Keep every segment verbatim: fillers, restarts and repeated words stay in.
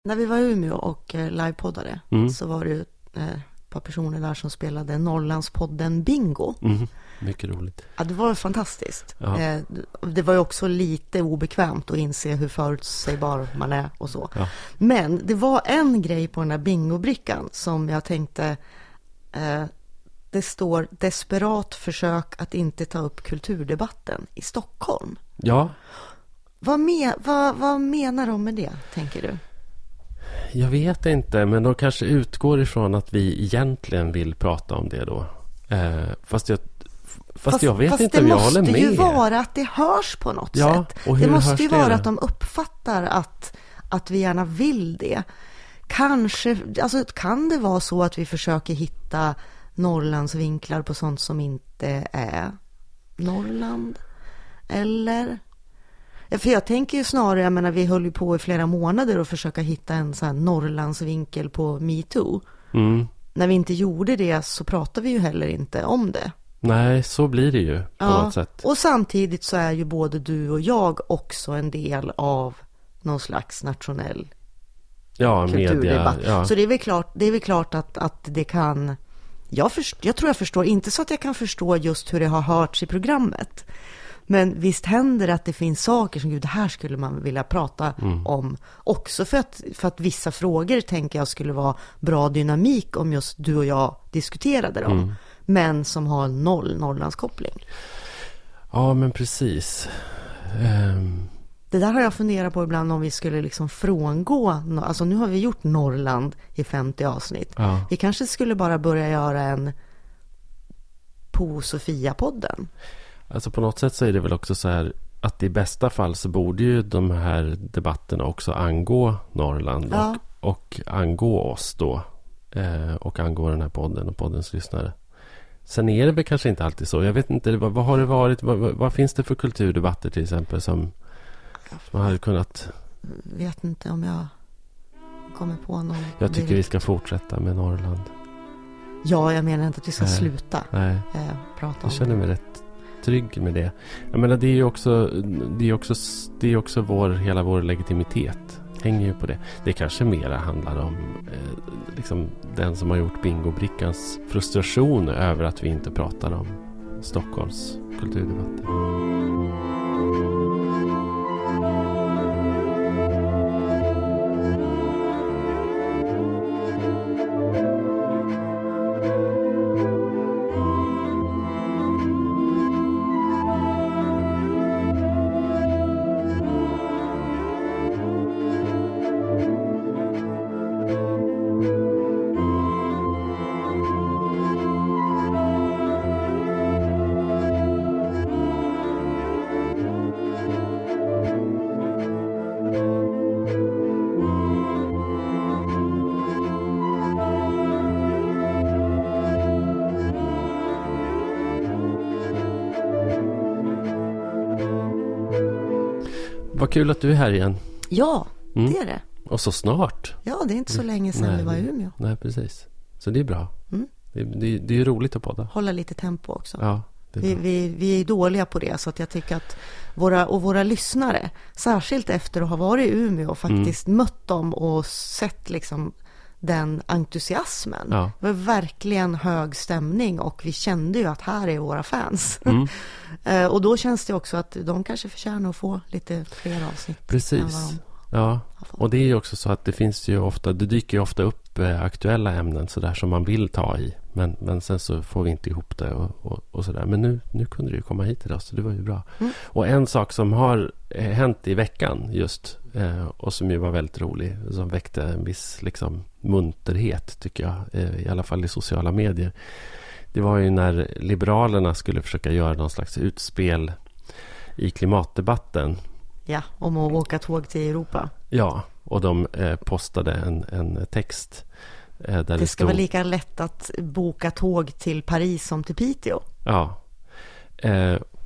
När vi var i Umeå och eh, livepoddade mm. så var det ju eh, ett par personer där som spelade Norrlandspodden Bingo. Mm. Mycket roligt. Ja, det var fantastiskt. Ja. Eh, det var ju också lite obekvämt att inse hur förutsägbar man är och så. Ja. Men det var en grej på den där bingobrickan som jag tänkte... Eh, det står desperat försök att inte ta upp kulturdebatten i Stockholm. Ja. Vad, me- vad, vad menar de med det, tänker du? Jag vet inte, men de kanske utgår ifrån att vi egentligen vill prata om det då. Eh, fast jag, fast, fast jag vet fast inte om jag håller med. Det måste ju vara att det hörs på något ja, sätt. Och hur det måste ju det vara då? Att de uppfattar att, att vi gärna vill det. Kanske, alltså kan det vara så att vi försöker hitta Norrlandsvinklar på sånt som inte är Norrland? Eller... För jag tänker ju snarare, jag menar, vi höll ju på i flera månader och försöka hitta en sån här Norrlandsvinkel på MeToo. Mm. När vi inte gjorde det så pratade vi ju heller inte om det. Nej, så blir det ju på ja. något sätt. Och samtidigt så är ju både du och jag också en del av någon slags nationell ja, kulturdebatt. Media, ja. Så det är väl klart, det är väl klart att, att det kan... Jag, först, jag tror jag förstår, inte så att jag kan förstå just hur det har hörts i programmet. Men visst händer det att det finns saker som, gud, det här skulle man vilja prata mm. om. Också för att, för att vissa frågor tänker jag skulle vara bra dynamik om just du och jag diskuterade dem. Mm. Men som har noll Norrlandskoppling. Ja, men precis. Um... Det där har jag funderat på ibland om vi skulle liksom frångå. Alltså nu har vi gjort Norrland i femtio avsnitt. Ja. Vi kanske skulle bara börja göra en på Sofia-podden. Alltså på något sätt så är det väl också så här att i bästa fall så borde ju de här debatterna också angå Norrland ja. och, och angå oss då eh, och angå den här podden och poddens lyssnare. Sen är det väl kanske inte alltid så. Jag vet inte, vad, vad har det varit? Vad, vad, vad finns det för kulturdebatter till exempel som man hade kunnat... Jag vet inte om jag kommer på någon. Jag tycker direkt. Vi ska fortsätta med Norrland. Ja, jag menar inte att vi ska Nej. sluta Nej. Eh, prata om jag känner mig rätt trygg med det. Jag menar, det är ju också, det är också, det är också vår, hela vår legitimitet hänger ju på det. Det kanske mera handlar om eh, liksom den som har gjort bingobrickans frustration över att vi inte pratar om Stockholms kulturdebatter. Vad kul att du är här igen. Ja, mm. det är det. Och så snart. Ja, det är inte så länge sedan nej, vi var i Umeå. Nej, precis. Så det är bra. Mm. Det, det, det är ju roligt att podda. Hålla lite tempo också. Ja, vi, vi, vi är dåliga på det, så att jag tycker att våra, och våra lyssnare, särskilt efter att ha varit i Umeå och faktiskt mm. mött dem och sett liksom den entusiasmen. Ja. Det var verkligen hög stämning och vi kände ju att här är våra fans. Mm. eh, och då känns det också att de kanske förtjänar att få lite fler avsnitt. Precis. Ja, och det är ju också så att det finns ju ofta, det dyker ju ofta upp eh, aktuella ämnen så där som man vill ta i. Men, men sen så får vi inte ihop det och, och, och sådär. Men nu, nu kunde du ju komma hit idag, så det var ju bra. Mm. Och en sak som har eh, hänt i veckan just, eh, och som ju var väldigt rolig, som väckte en viss liksom munterhet tycker jag, eh, i alla fall i sociala medier. Det var ju när Liberalerna skulle försöka göra någon slags utspel i klimatdebatten. Ja, om att åka tåg till Europa. Ja, och de eh, postade en, en text eh, där det, det ska stod... vara lika lätt att boka tåg till Paris som till Piteå. Ja, eh,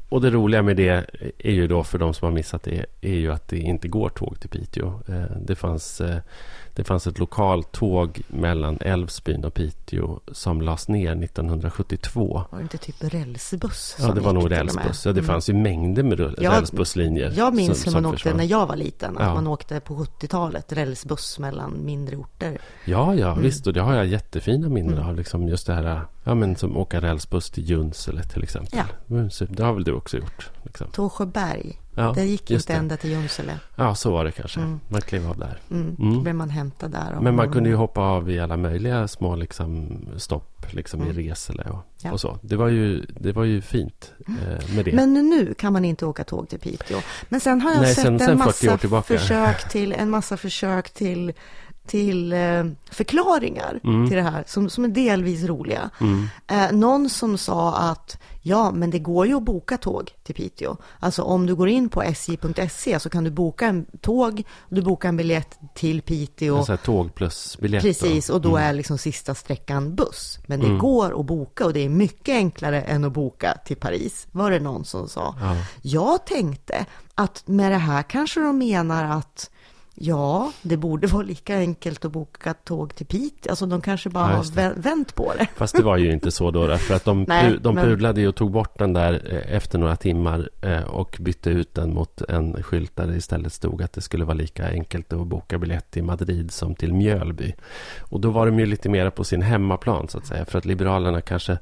och det roliga med det är ju då, för de som har missat det, är ju att det inte går tåg till Piteå. Det fanns, det fanns ett lokalt tåg mellan Älvsbyn och Piteå som lades ner nittonhundrasjuttiotvå. Var det inte typ rälsbuss? Ja, det var nog rälsbuss. Ja, det fanns ju mängder med rälsbusslinjer. Jag minns som, hur man som åkte försvann. när jag var liten. Att Ja. man åkte på sjuttiotalet rälsbuss mellan mindre orter. Ja, ja, Mm. visst. Och det har jag jättefina minnen av. Liksom just det här, ja, men som åka rälsbuss till Junsele till exempel. Ja. Det har väl du också gjort? Liksom. Tåsjöberg. Ja, det gick just inte det. ända till Junsele. Ja, så var det kanske. Mm. Man klev av där. Mm. Mm. Då blev man hämtad där. av Men man någon- kunde ju hoppa av i alla möjliga små liksom, stopp liksom, Mm. i Resele och, Ja. och så. Det var ju, det var ju fint eh, med det. Men nu kan man inte åka tåg till Piteå. Men sen har jag Nej, sett sen- sen en fyrtio år massa tillbaka. försök till en massa försök till till eh, förklaringar Mm. till det här som, som är delvis roliga. Mm. Eh, någon som sa att ja, men det går ju att boka tåg till Piteå. Alltså om du går in på s j punkt se så kan du boka en tåg, du bokar en biljett till Piteå. Alltså tåg plus biljett. Precis, och då mm. är liksom sista sträckan buss. Men det Mm. går att boka och det är mycket enklare än att boka till Paris, var det någon som sa. Ja. Jag tänkte att med det här kanske de menar att ja, det borde vara lika enkelt att boka tåg till Piteå. Alltså de kanske bara Ja, har just det. vä- vänt på det. Fast det var ju inte så då, för att de, Nej, pu- de men- pudlade ju och tog bort den där eh, efter några timmar eh, och bytte ut den mot en skylt där det istället stod att det skulle vara lika enkelt att boka biljett till Madrid som till Mjölby. Och då var de ju lite mer på sin hemmaplan så att säga, för att Liberalerna kanske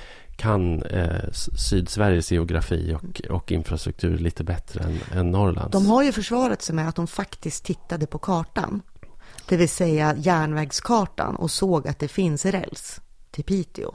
kan eh, Sydsveriges geografi och, och infrastruktur lite bättre än, än Norrlands. De har ju försvarat sig med att de faktiskt tittade på kartan. Det vill säga järnvägskartan och såg att det finns räls till Piteå.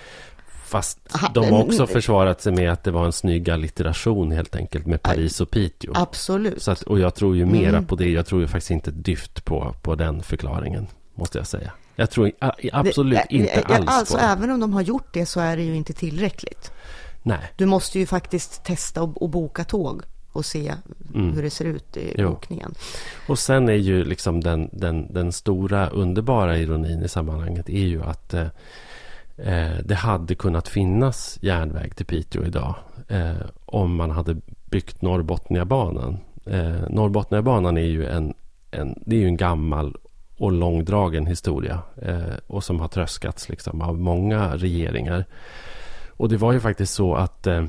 Fast Aha, de har men- också försvarat sig med att det var en snygg alliteration helt enkelt med Paris och Piteå. Absolut. Så att, och jag tror ju mera Mm. på det. Jag tror ju faktiskt inte dyft på, på den förklaringen, måste jag säga. Jag tror i- a- absolut Det- inte ja, alls alltså, på det. även om de har gjort det så är det ju inte tillräckligt. Nej. Du måste ju faktiskt testa och, och boka tåg och se Mm. hur det ser ut i Jo. bokningen. Och sen är ju liksom den, den, den stora underbara ironin i sammanhanget är ju att eh, eh, det hade kunnat finnas järnväg till Piteå idag eh, om man hade byggt Norrbotniabanan. Eh, Norrbotniabanan är ju en, en, det är ju en gammal och långdragen historia eh, och som har tröskats liksom av många regeringar. Och det var ju faktiskt så att eh,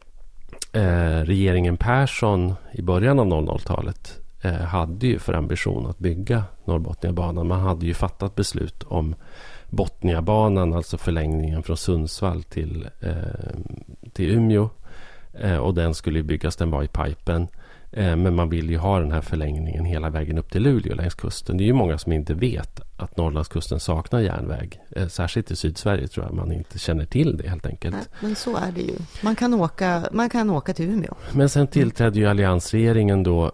eh, regeringen Persson i början av noll noll-talet eh, hade ju för ambition att bygga Norrbotniabanan. Man hade ju fattat beslut om Botniabanan, alltså förlängningen från Sundsvall till, eh, till Umeå. Eh, och den skulle ju byggas, den var i pipen. Eh, men man vill ju ha den här förlängningen hela vägen upp till Luleå längs kusten. Det är ju många som inte vet att Norrlandskusten saknar järnväg. Eh, särskilt i Sydsverige tror jag man inte känner till det helt enkelt. Nej, men så är det ju. Man kan åka, man kan åka till Umeå. Men sen tillträdde ju alliansregeringen då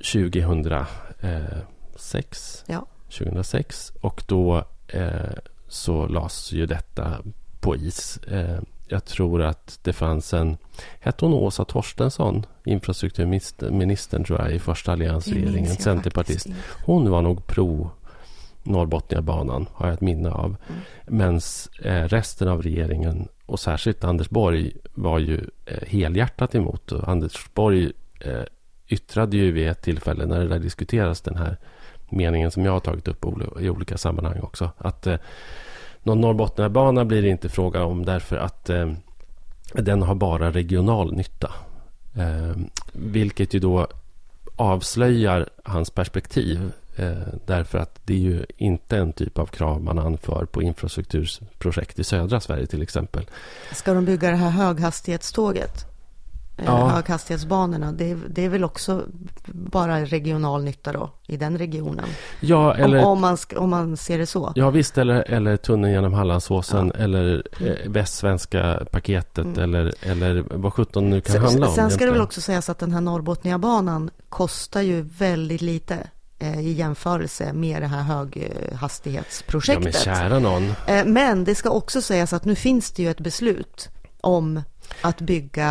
tjugohundrasex. Ja. tjugohundrasex och då eh, så lades ju detta på is. Eh, jag tror att det fanns en, hette hon Åsa Torstensson, infrastrukturministern tror jag i första alliansregeringen, jag centerpartist. faktiskt Hon var nog pro Norrbotniabanan, har jag ett minne av. Mm. Men eh, resten av regeringen och särskilt Anders Borg var ju eh, helhjärtat emot. Och Anders Borg eh, yttrade ju vid ett tillfälle när det där diskuteras den här meningen som jag har tagit upp i olika sammanhang också. Att eh, någon Norrbotniabana blir det inte fråga om därför att eh, den har bara regional nytta. Eh, vilket ju då avslöjar hans perspektiv. Eh, därför att det är ju inte en typ av krav man anför på infrastrukturprojekt i södra Sverige till exempel. Ska de bygga det här höghastighetståget? Eh, Ja. Höghastighetsbanorna, det är, det är väl också bara regional nytta då i den regionen. Ja, eller, om, om, man, ska, om man ser det så. ja visst, eller, eller tunneln genom Hallandsåsen Ja. eller eh, västsvenska paketet Mm. eller, eller vad sjutton nu kan Sen, handla om. sen ska det väl egentligen. också sägas att den här Norrbotniabanan kostar ju väldigt lite eh, i jämförelse med det här höghastighetsprojektet. Ja, men kära någon. Eh, men det ska också sägas att nu finns det ju ett beslut om att bygga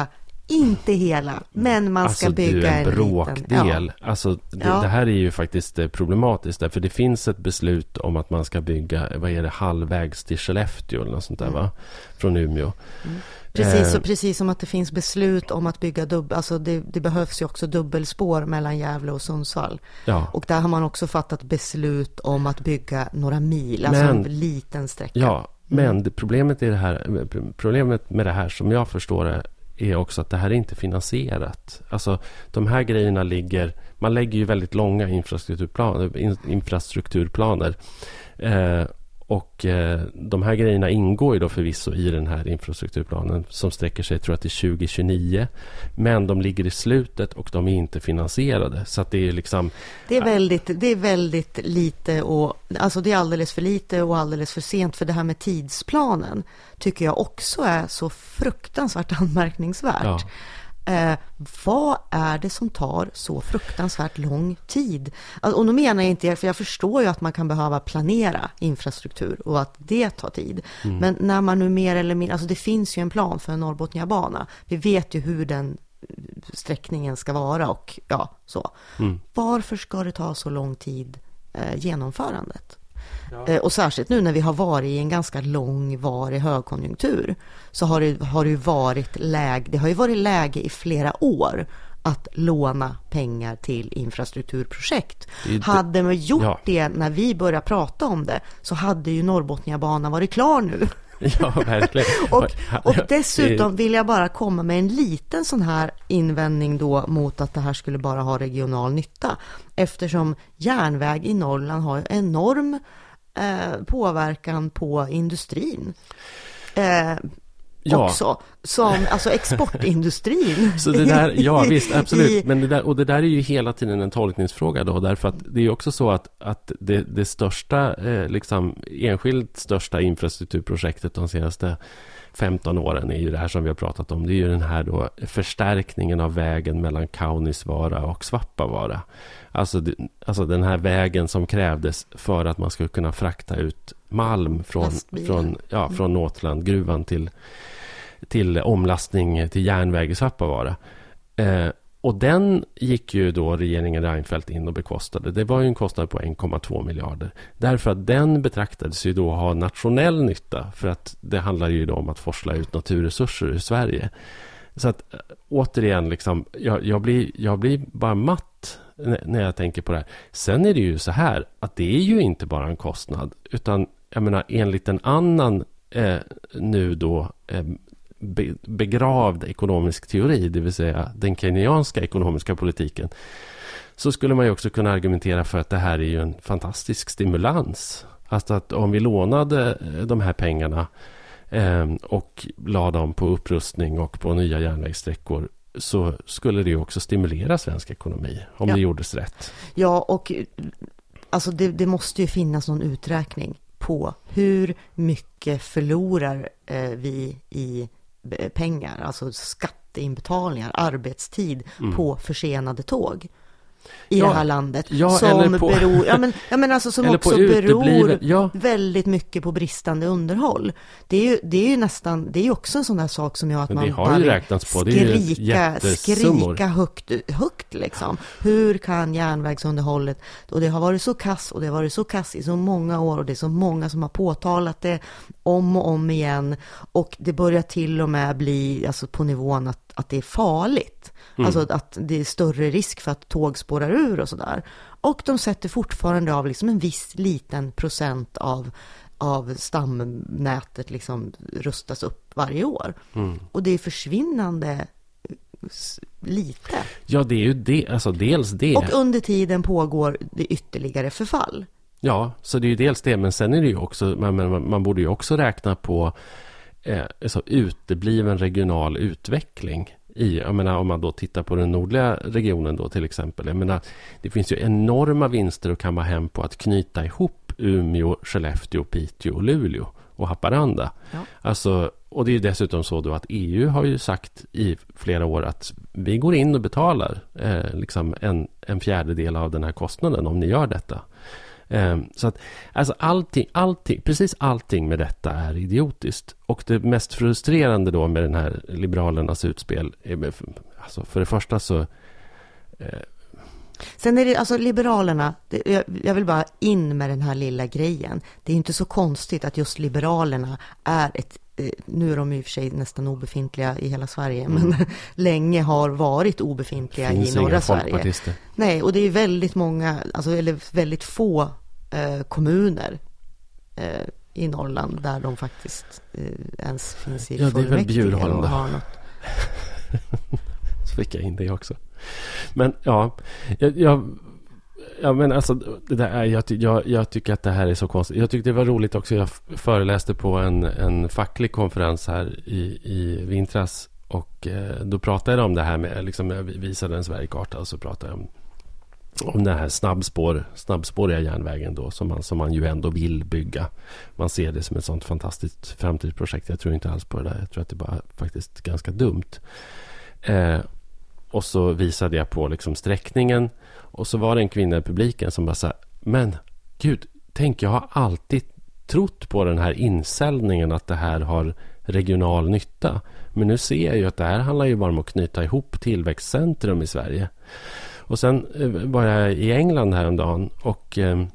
Inte hela, men man ska alltså, bygga en, en bråkdel. Ja. Alltså, det, ja. det här är ju faktiskt problematiskt där, för det finns ett beslut om att man ska bygga, vad är det, halvvägs till Skellefteå eller något sånt där, mm. va? Från Umeå. Mm. Precis, eh. och precis som att det finns beslut om att bygga dubbel, alltså det, det behövs ju också dubbelspår mellan Gävle och Sundsvall. Ja. Och där har man också fattat beslut om att bygga några mil, alltså men, en liten sträcka. Ja, men det, problemet, är det här, problemet med det här som jag förstår det är också att det här är inte finansierat. Alltså de här grejerna ligger, man lägger ju väldigt långa infrastrukturplaner, in, infrastrukturplaner eh, och eh, de här grejerna ingår ju då förvisso i den här infrastrukturplanen som sträcker sig, tror jag, till tjugo tjugonio, men de ligger i slutet och de är inte finansierade, så att det är liksom det är väldigt, det är väldigt lite, och alltså det är alldeles för lite och alldeles för sent, för det här med tidsplanen tycker jag också är så fruktansvärt anmärkningsvärt. Ja. Eh, vad är det som tar så fruktansvärt lång tid? Alltså, och då menar jag inte, för jag förstår ju att man kan behöva planera infrastruktur och att det tar tid. Mm. Men när man nu mer eller mindre, alltså det finns ju en plan för en Norrbotniabana. Vi vet ju hur den sträckningen ska vara och ja, så. Mm. Varför ska det ta så lång tid eh, genomförandet? Ja. Eh, och särskilt nu när vi har varit i en ganska långvarig högkonjunktur, så har det, har det ju varit läge, det har ju varit läge i flera år att låna pengar till infrastrukturprojekt. Det, hade man gjort ja. det när vi började prata om det, så hade ju Norrbotniabanan varit klar nu. Ja, verkligen. och, och dessutom vill jag bara komma med en liten sån här invändning då mot att det här skulle bara ha regional nytta. Eftersom järnväg i Norrland har enorm eh, påverkan på industrin. Eh, Ja. också som alltså exportindustrin. Så det där, ja visst, absolut. Men det där, och det där är ju hela tiden en tolkningsfråga då, därför att det är ju också så att, att det, det största, eh, liksom enskilt största infrastrukturprojektet de senaste femton åren är ju det här som vi har pratat om. Det är ju den här då förstärkningen av vägen mellan Kaunisvaara och Svappavaara. Alltså, det, alltså den här vägen som krävdes för att man skulle kunna frakta ut malm från, från, ja, från Nåtlandgruvan till, till omlastning till järnväg i Svappavaara. Eh, och den gick ju då regeringen Reinfeldt in och bekostade. Det var ju en kostnad på en komma två miljarder. Därför att den betraktades ju då ha nationell nytta, för att det handlar ju då om att forsla ut naturresurser i Sverige. Så att återigen, liksom, jag, jag, blir, jag blir bara matt när jag tänker på det här. Sen är det ju så här att det är ju inte bara en kostnad, utan jag menar, enligt en annan eh, nu då eh, be, begravd ekonomisk teori, det vill säga den kenyanska ekonomiska politiken, så skulle man ju också kunna argumentera för att det här är ju en fantastisk stimulans. Alltså att om vi lånade de här pengarna eh, och la dem på upprustning och på nya järnvägssträckor, så skulle det ju också stimulera svensk ekonomi om ja. det gjordes rätt. Ja, och alltså det, det måste ju finnas någon uträkning på hur mycket förlorar eh, vi i pengar, alltså skatteinbetalningar, arbetstid mm. på försenade tåg i ja, det här landet ja, som på, beror ja, men, ja, men alltså som också beror ja. väldigt mycket på bristande underhåll. Det är ju, det är ju nästan, det är ju också en sån där sak som gör att men man har ju räknats på. Det är skrika, skrika högt, högt liksom. Hur kan järnvägsunderhållet, och det har varit så kass och det har varit så kass i så många år, och det är så många som har påtalat det om och om igen, och det börjar till och med bli alltså på nivån att, att det är farligt. Mm. Alltså att det är större risk för att tåg spårar ur och sådär. Och de sätter fortfarande av liksom en viss liten procent av, av stamnätet liksom rustas upp varje år. Mm. Och det är försvinnande lite. Ja, det är ju det, alltså dels det. Och under tiden pågår det ytterligare förfall. Ja, så det är ju dels det, men sen är det ju också, man, man, man borde ju också räkna på eh, alltså utebliven regional utveckling. I, jag menar, om man då tittar på den nordliga regionen då till exempel, jag menar, det finns ju enorma vinster att kamma hem på att knyta ihop Umeå, Skellefteå, Piteå och Luleå och Haparanda. Ja. Alltså, och det är ju dessutom så då att E U har ju sagt i flera år att vi går in och betalar eh, liksom en, en fjärdedel av den här kostnaden om ni gör detta. Eh, så att alltså allting, allting, precis allting med detta är idiotiskt. Och det mest frustrerande då med den här liberalernas utspel är, alltså för det första så eh, sen är det alltså liberalerna, det, jag, jag vill bara in med den här lilla grejen. Det är inte så konstigt att just liberalerna är ett, eh, nu är de i och för sig nästan obefintliga i hela Sverige, mm. men länge har varit obefintliga Finns i norra Sverige. Nej, och det är väldigt många, alltså eller väldigt få eh, kommuner eh, i Norrland där de faktiskt eh, ens finns i ja, det är väl Bjurholm då. Har något. Så fick jag in det också. Men ja, jag, jag, ja men alltså det där är, jag, jag, jag tycker att det här är så konstigt. Jag tyckte det var roligt också. Jag föreläste på en, en facklig konferens här i, i vintras och eh, då pratade jag om det här med, liksom jag visade en Sverigekarta och så pratade jag om, om den här snabbspår, snabbspåriga järnvägen då som man, som man ju ändå vill bygga. Man ser det som ett sånt fantastiskt framtidsprojekt. Jag tror inte alls på det där. Jag tror att det bara faktiskt ganska dumt. Eh, Och så visade jag på liksom sträckningen. Och så var det en kvinna i publiken som bara sa, men gud, tänk jag har alltid trott på den här insäljningen att det här har regional nytta. Men nu ser jag ju att det här handlar ju bara om att knyta ihop tillväxtcentrum i Sverige. Och sen eh, var jag i England häromdagen och eh,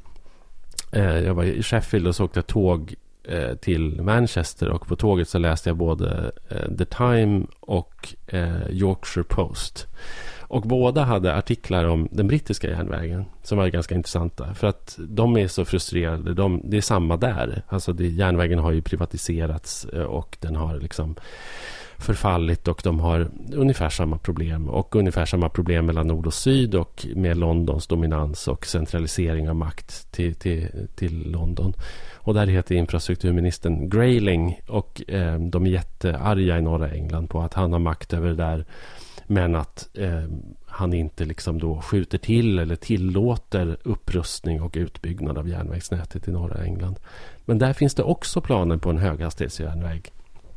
jag var i Sheffield och så åkte jag tåg eh, till Manchester och på tåget så läste jag både eh, The Time och eh, Yorkshire Post. Och båda hade artiklar om den brittiska järnvägen som var ganska intressanta. För att de är så frustrerade. De, det är samma där. Alltså det, järnvägen har ju privatiserats och den har liksom förfallit och de har ungefär samma problem. Och ungefär samma problem mellan nord och syd och med Londons dominans och centralisering av makt till, till, till London. Och där heter infrastrukturministern Grayling och eh, de är jättearga i norra England på att han har makt över det där. Men att eh, han inte liksom då skjuter till eller tillåter upprustning och utbyggnad av järnvägsnätet i norra England. Men där finns det också planer på en höghastighetsjärnväg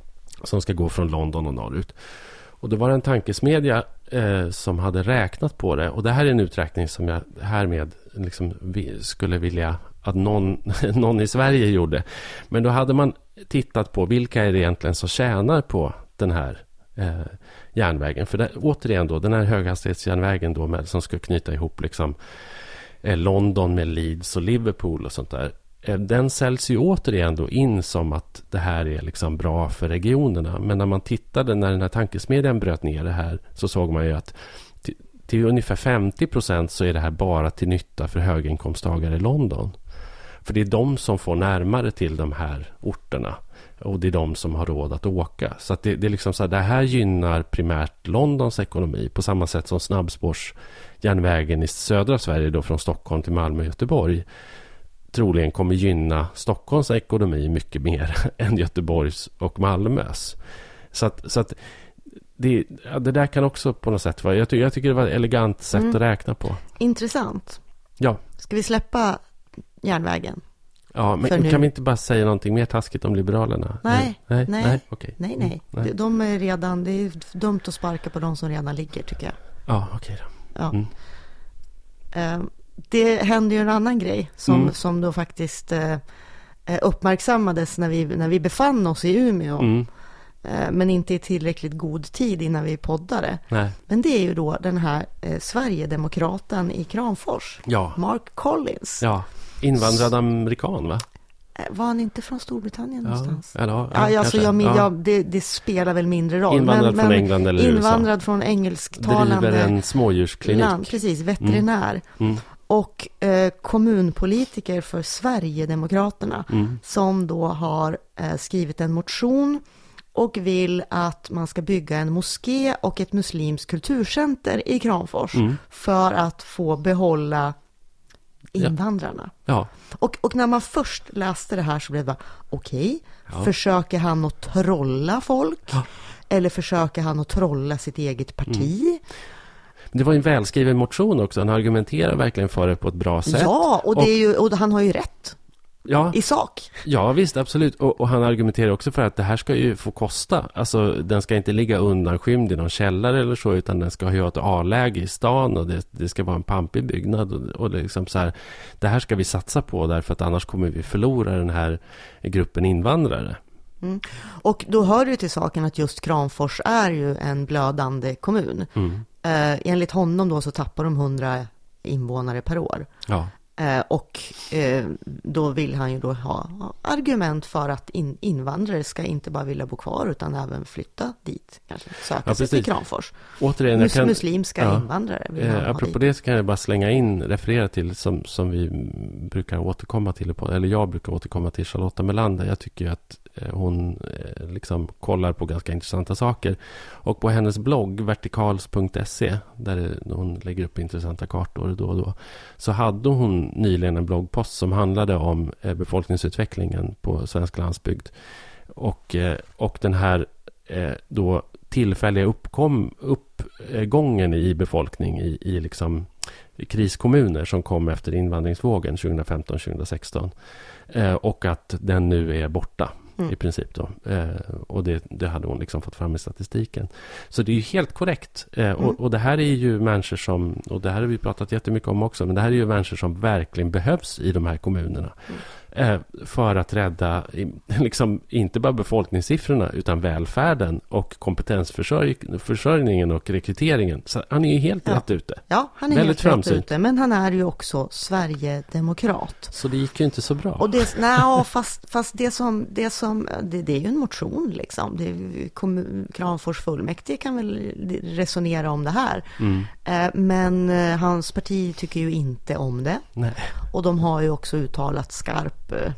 som ska gå från London och norrut. Och det var en tankesmedja eh, som hade räknat på det. Och det här är en uträkning som jag härmed liksom skulle vilja att någon, någon i Sverige gjorde. Men då hade man tittat på vilka är det egentligen som tjänar på den här eh, järnvägen. För det, återigen då, den här höghastighetsjärnvägen då med, som ska knyta ihop liksom eh, London med Leeds och Liverpool och sånt där. Eh, den säljs ju återigen då in som att det här är liksom bra för regionerna. Men när man tittade, när den här tankesmedjan bröt ner det här så såg man ju att till, till ungefär femtio procent så är det här bara till nytta för höginkomsttagare i London. För det är de som får närmare till de här orterna. Och det är de som har råd att åka. Så att det, det är liksom så här, det här gynnar primärt Londons ekonomi. På samma sätt som snabbspårsjärnvägen i södra Sverige då från Stockholm till Malmö och Göteborg troligen kommer gynna Stockholms ekonomi mycket mer än Göteborgs och Malmös. Så att, så att det, det där kan också på något sätt vara, jag, ty, jag tycker det var ett elegant sätt mm. att räkna på. Intressant. Ja. Ska vi släppa järnvägen? Ja, men kan nu... vi inte bara säga någonting mer taskigt om liberalerna? Nej, nej, nej, nej, okay. nej, nej. Mm, nej. De är redan, det är dumt att sparka på de som redan ligger, tycker jag. Ja, okej okay då. Ja. Mm. Det hände ju en annan grej som, mm. som då faktiskt eh, uppmärksammades när vi, när vi befann oss i Umeå. Mm. Eh, men inte i tillräckligt god tid innan vi poddade. Nej. Men det är ju då den här eh, Sverigedemokraten i Kramfors. Ja. Mark Collins. Ja, invandrad amerikan va? Var han inte från Storbritannien ja, någonstans? Eller, ja, ja, alltså jag, ja. jag, det, det spelar väl mindre roll. Invandrad men, från men England eller invandrad U S A. från engelsktalande. Driver en smådjursklinik. Land, precis, veterinär. Mm. Mm. Och eh, kommunpolitiker för Sverigedemokraterna mm. som då har eh, skrivit en motion och vill att man ska bygga en moské och ett muslimskt kulturcenter i Kramfors mm. för att få behålla invandrarna. Ja. Ja. Och, och när man först läste det här så blev det bara, okej, okay, ja. försöker han att trolla folk? Ja. Eller försöker han att trolla sitt eget parti? Mm. Det var en välskriven motion också. Han argumenterar verkligen för det på ett bra sätt. Ja, och, det är ju, och han har ju rätt. Ja. I sak. Ja, visst, absolut. Och, och han argumenterar också för att det här ska ju få kosta. Alltså, den ska inte ligga undanskymd i någon källare eller så, utan den ska ha ett A-läge i stan och det, det ska vara en pampig byggnad. Och, och liksom så här, det här ska vi satsa på därför att annars kommer vi förlora den här gruppen invandrare. Mm. Och då hör det ju till saken att just Kramfors är ju en blödande kommun. Mm. Eh, enligt honom då så tappar de hundra invånare per år. Ja. Eh, och eh, då vill han ju då ha argument för att in, invandrare ska inte bara vilja bo kvar utan även flytta dit, kanske söka ja, sig till Kramfors. Återigen, Mus, kan, muslimska ja, invandrare vill eh, han ha apropå dit. Det så kan jag bara slänga in, referera till som, som vi brukar återkomma till, eller jag brukar återkomma till Charlotta Melander. Jag tycker ju att eh, hon eh, liksom kollar på ganska intressanta saker. Och på hennes blogg vertikals punkt se, där hon lägger upp intressanta kartor då och då, så hade hon nyligen en bloggpost som handlade om eh, befolkningsutvecklingen på svensk landsbygd. Och, eh, och den här eh, då tillfälliga uppkom, uppgången i befolkning i, i liksom i kriskommuner som kom efter invandringsvågen tjugohundrafemton tjugohundrasexton. Eh, och att den nu är borta. Mm. I princip då. Eh, och det, det hade hon liksom fått fram i statistiken. Så det är ju helt korrekt. Eh, mm. och, och det här är ju människor som, och det här har vi pratat jättemycket om också, men det här är ju människor som verkligen behövs i de här kommunerna. Mm. Eh, för att rädda liksom, inte bara befolkningssiffrorna utan välfärden och kompetensförsörjningen och rekryteringen. Så han är ju helt ja. rätt ute. Ja, han är väldigt helt rätt ute. Men han är ju också Sverigedemokrat. Så det gick ju inte så bra. Och det, nej, fast, fast det som, det, som det, det är ju en motion liksom. Det är, kommun, Kramfors fullmäktige kan väl resonera om det här. Mm. Eh, men eh, hans parti tycker ju inte om det. Nej. Och de har ju också uttalat skarp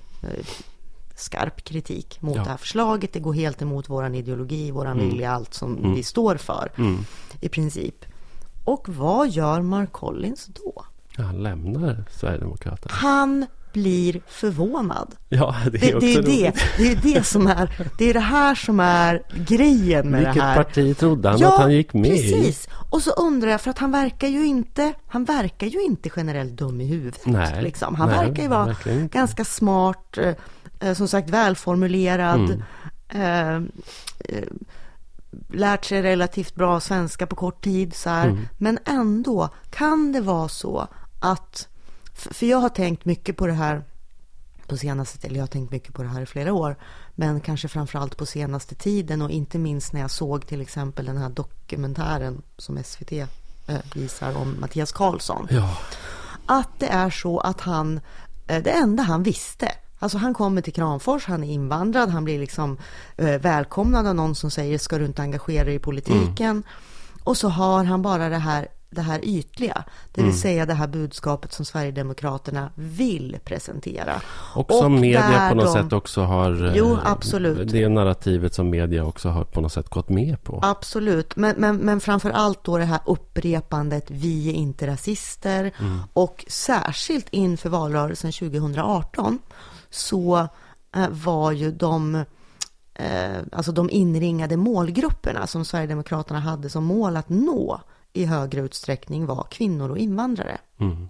skarp kritik mot ja. det här förslaget. Det går helt emot våran ideologi, våran mm. vilja, allt som mm. vi står för mm. i princip. Och vad gör Mark Collins då? Han lämnar Sverigedemokraterna. Han blir förvånad. Ja, det är det, också det, är det, det är det som är det är det här som är grejen med Vilket det här. Vilket parti trodde han ja, att han gick med precis. i? Och så undrar jag, för att han verkar ju inte han verkar ju inte generellt dum i huvudet. Nej, liksom. Han nej, verkar ju vara ganska smart, eh, som sagt välformulerad, mm. eh, eh, lärt sig relativt bra svenska på kort tid så här. Mm. Men ändå kan det vara så att, för jag har tänkt mycket på det här på senaste, eller jag har tänkt mycket på det här i flera år, men kanske framförallt på senaste tiden, och inte minst när jag såg till exempel den här dokumentären som S V T eh, visar om Mattias Karlsson. Ja. Att det är så att han, eh, det enda han visste, alltså han kommer till Kramfors, han är invandrad, han blir liksom eh, välkomnad av någon som säger, ska du inte engagera dig i politiken? Mm. Och så har han bara det här det här ytliga, det vill mm. säga det här budskapet som Sverigedemokraterna vill presentera. Och som och media på något de... sätt också har, jo, absolut. Det narrativet som media också har på något sätt gått med på. Absolut, men, men, men framför allt då det här upprepandet, vi är inte rasister, mm. och särskilt inför valrörelsen tjugohundraarton så eh, var ju de eh, alltså de inringade målgrupperna som Sverigedemokraterna hade som mål att nå i högre utsträckning var kvinnor och invandrare. Mm.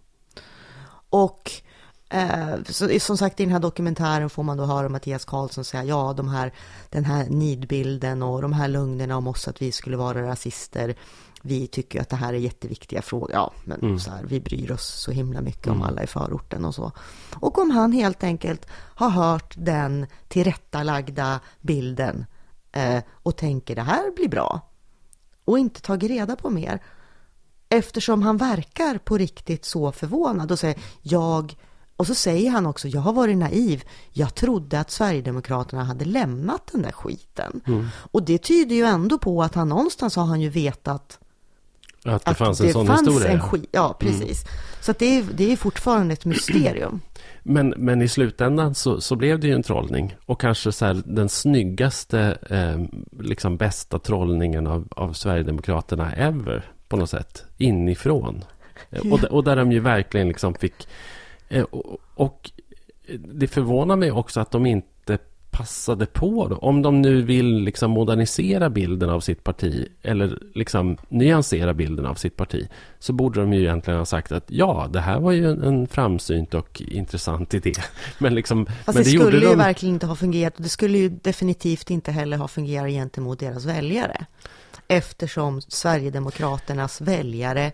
Och eh, så, som sagt, i den här dokumentären får man då höra Mattias Karlsson säga, ja, de här, den här nidbilden och de här lögnerna om oss att vi skulle vara rasister, vi tycker att det här är jätteviktiga frågor. Ja, men mm. så här, vi bryr oss så himla mycket mm. om alla i förorten och så. Och om han helt enkelt har hört den tillrättalagda bilden eh, och tänker, det här blir bra, och inte tagit reda på mer, eftersom han verkar på riktigt så förvånad och säger, jag, och så säger han också, jag har varit naiv, jag trodde att Sverigedemokraterna hade lämnat den där skiten. Mm. Och det tyder ju ändå på att han någonstans har han ju vetat att det att fanns en det sån fanns historia. En skit. Ja, precis. Mm. Så att det, är, det är fortfarande ett mysterium. Men, men i slutändan så, så blev det ju en trollning. Och kanske så här, den snyggaste, eh, liksom bästa trollningen av, av Sverigedemokraterna ever på något sätt. Inifrån. Eh, och, och där de ju verkligen liksom fick... Eh, och, och det förvånar mig också att de inte passade på då. Om de nu vill liksom modernisera bilden av sitt parti eller liksom nyansera bilden av sitt parti, så borde de ju egentligen ha sagt att ja, det här var ju en, en framsynt och intressant idé. Men liksom, Fast men det, det skulle gjorde ju de... verkligen inte ha fungerat, och det skulle ju definitivt inte heller ha fungerat gentemot deras väljare. Eftersom Sverigedemokraternas väljare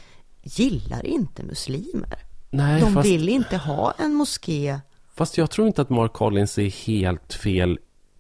gillar inte muslimer. Nej, de fast... vill inte ha en moské. Fast jag tror inte att Mark Collins är helt fel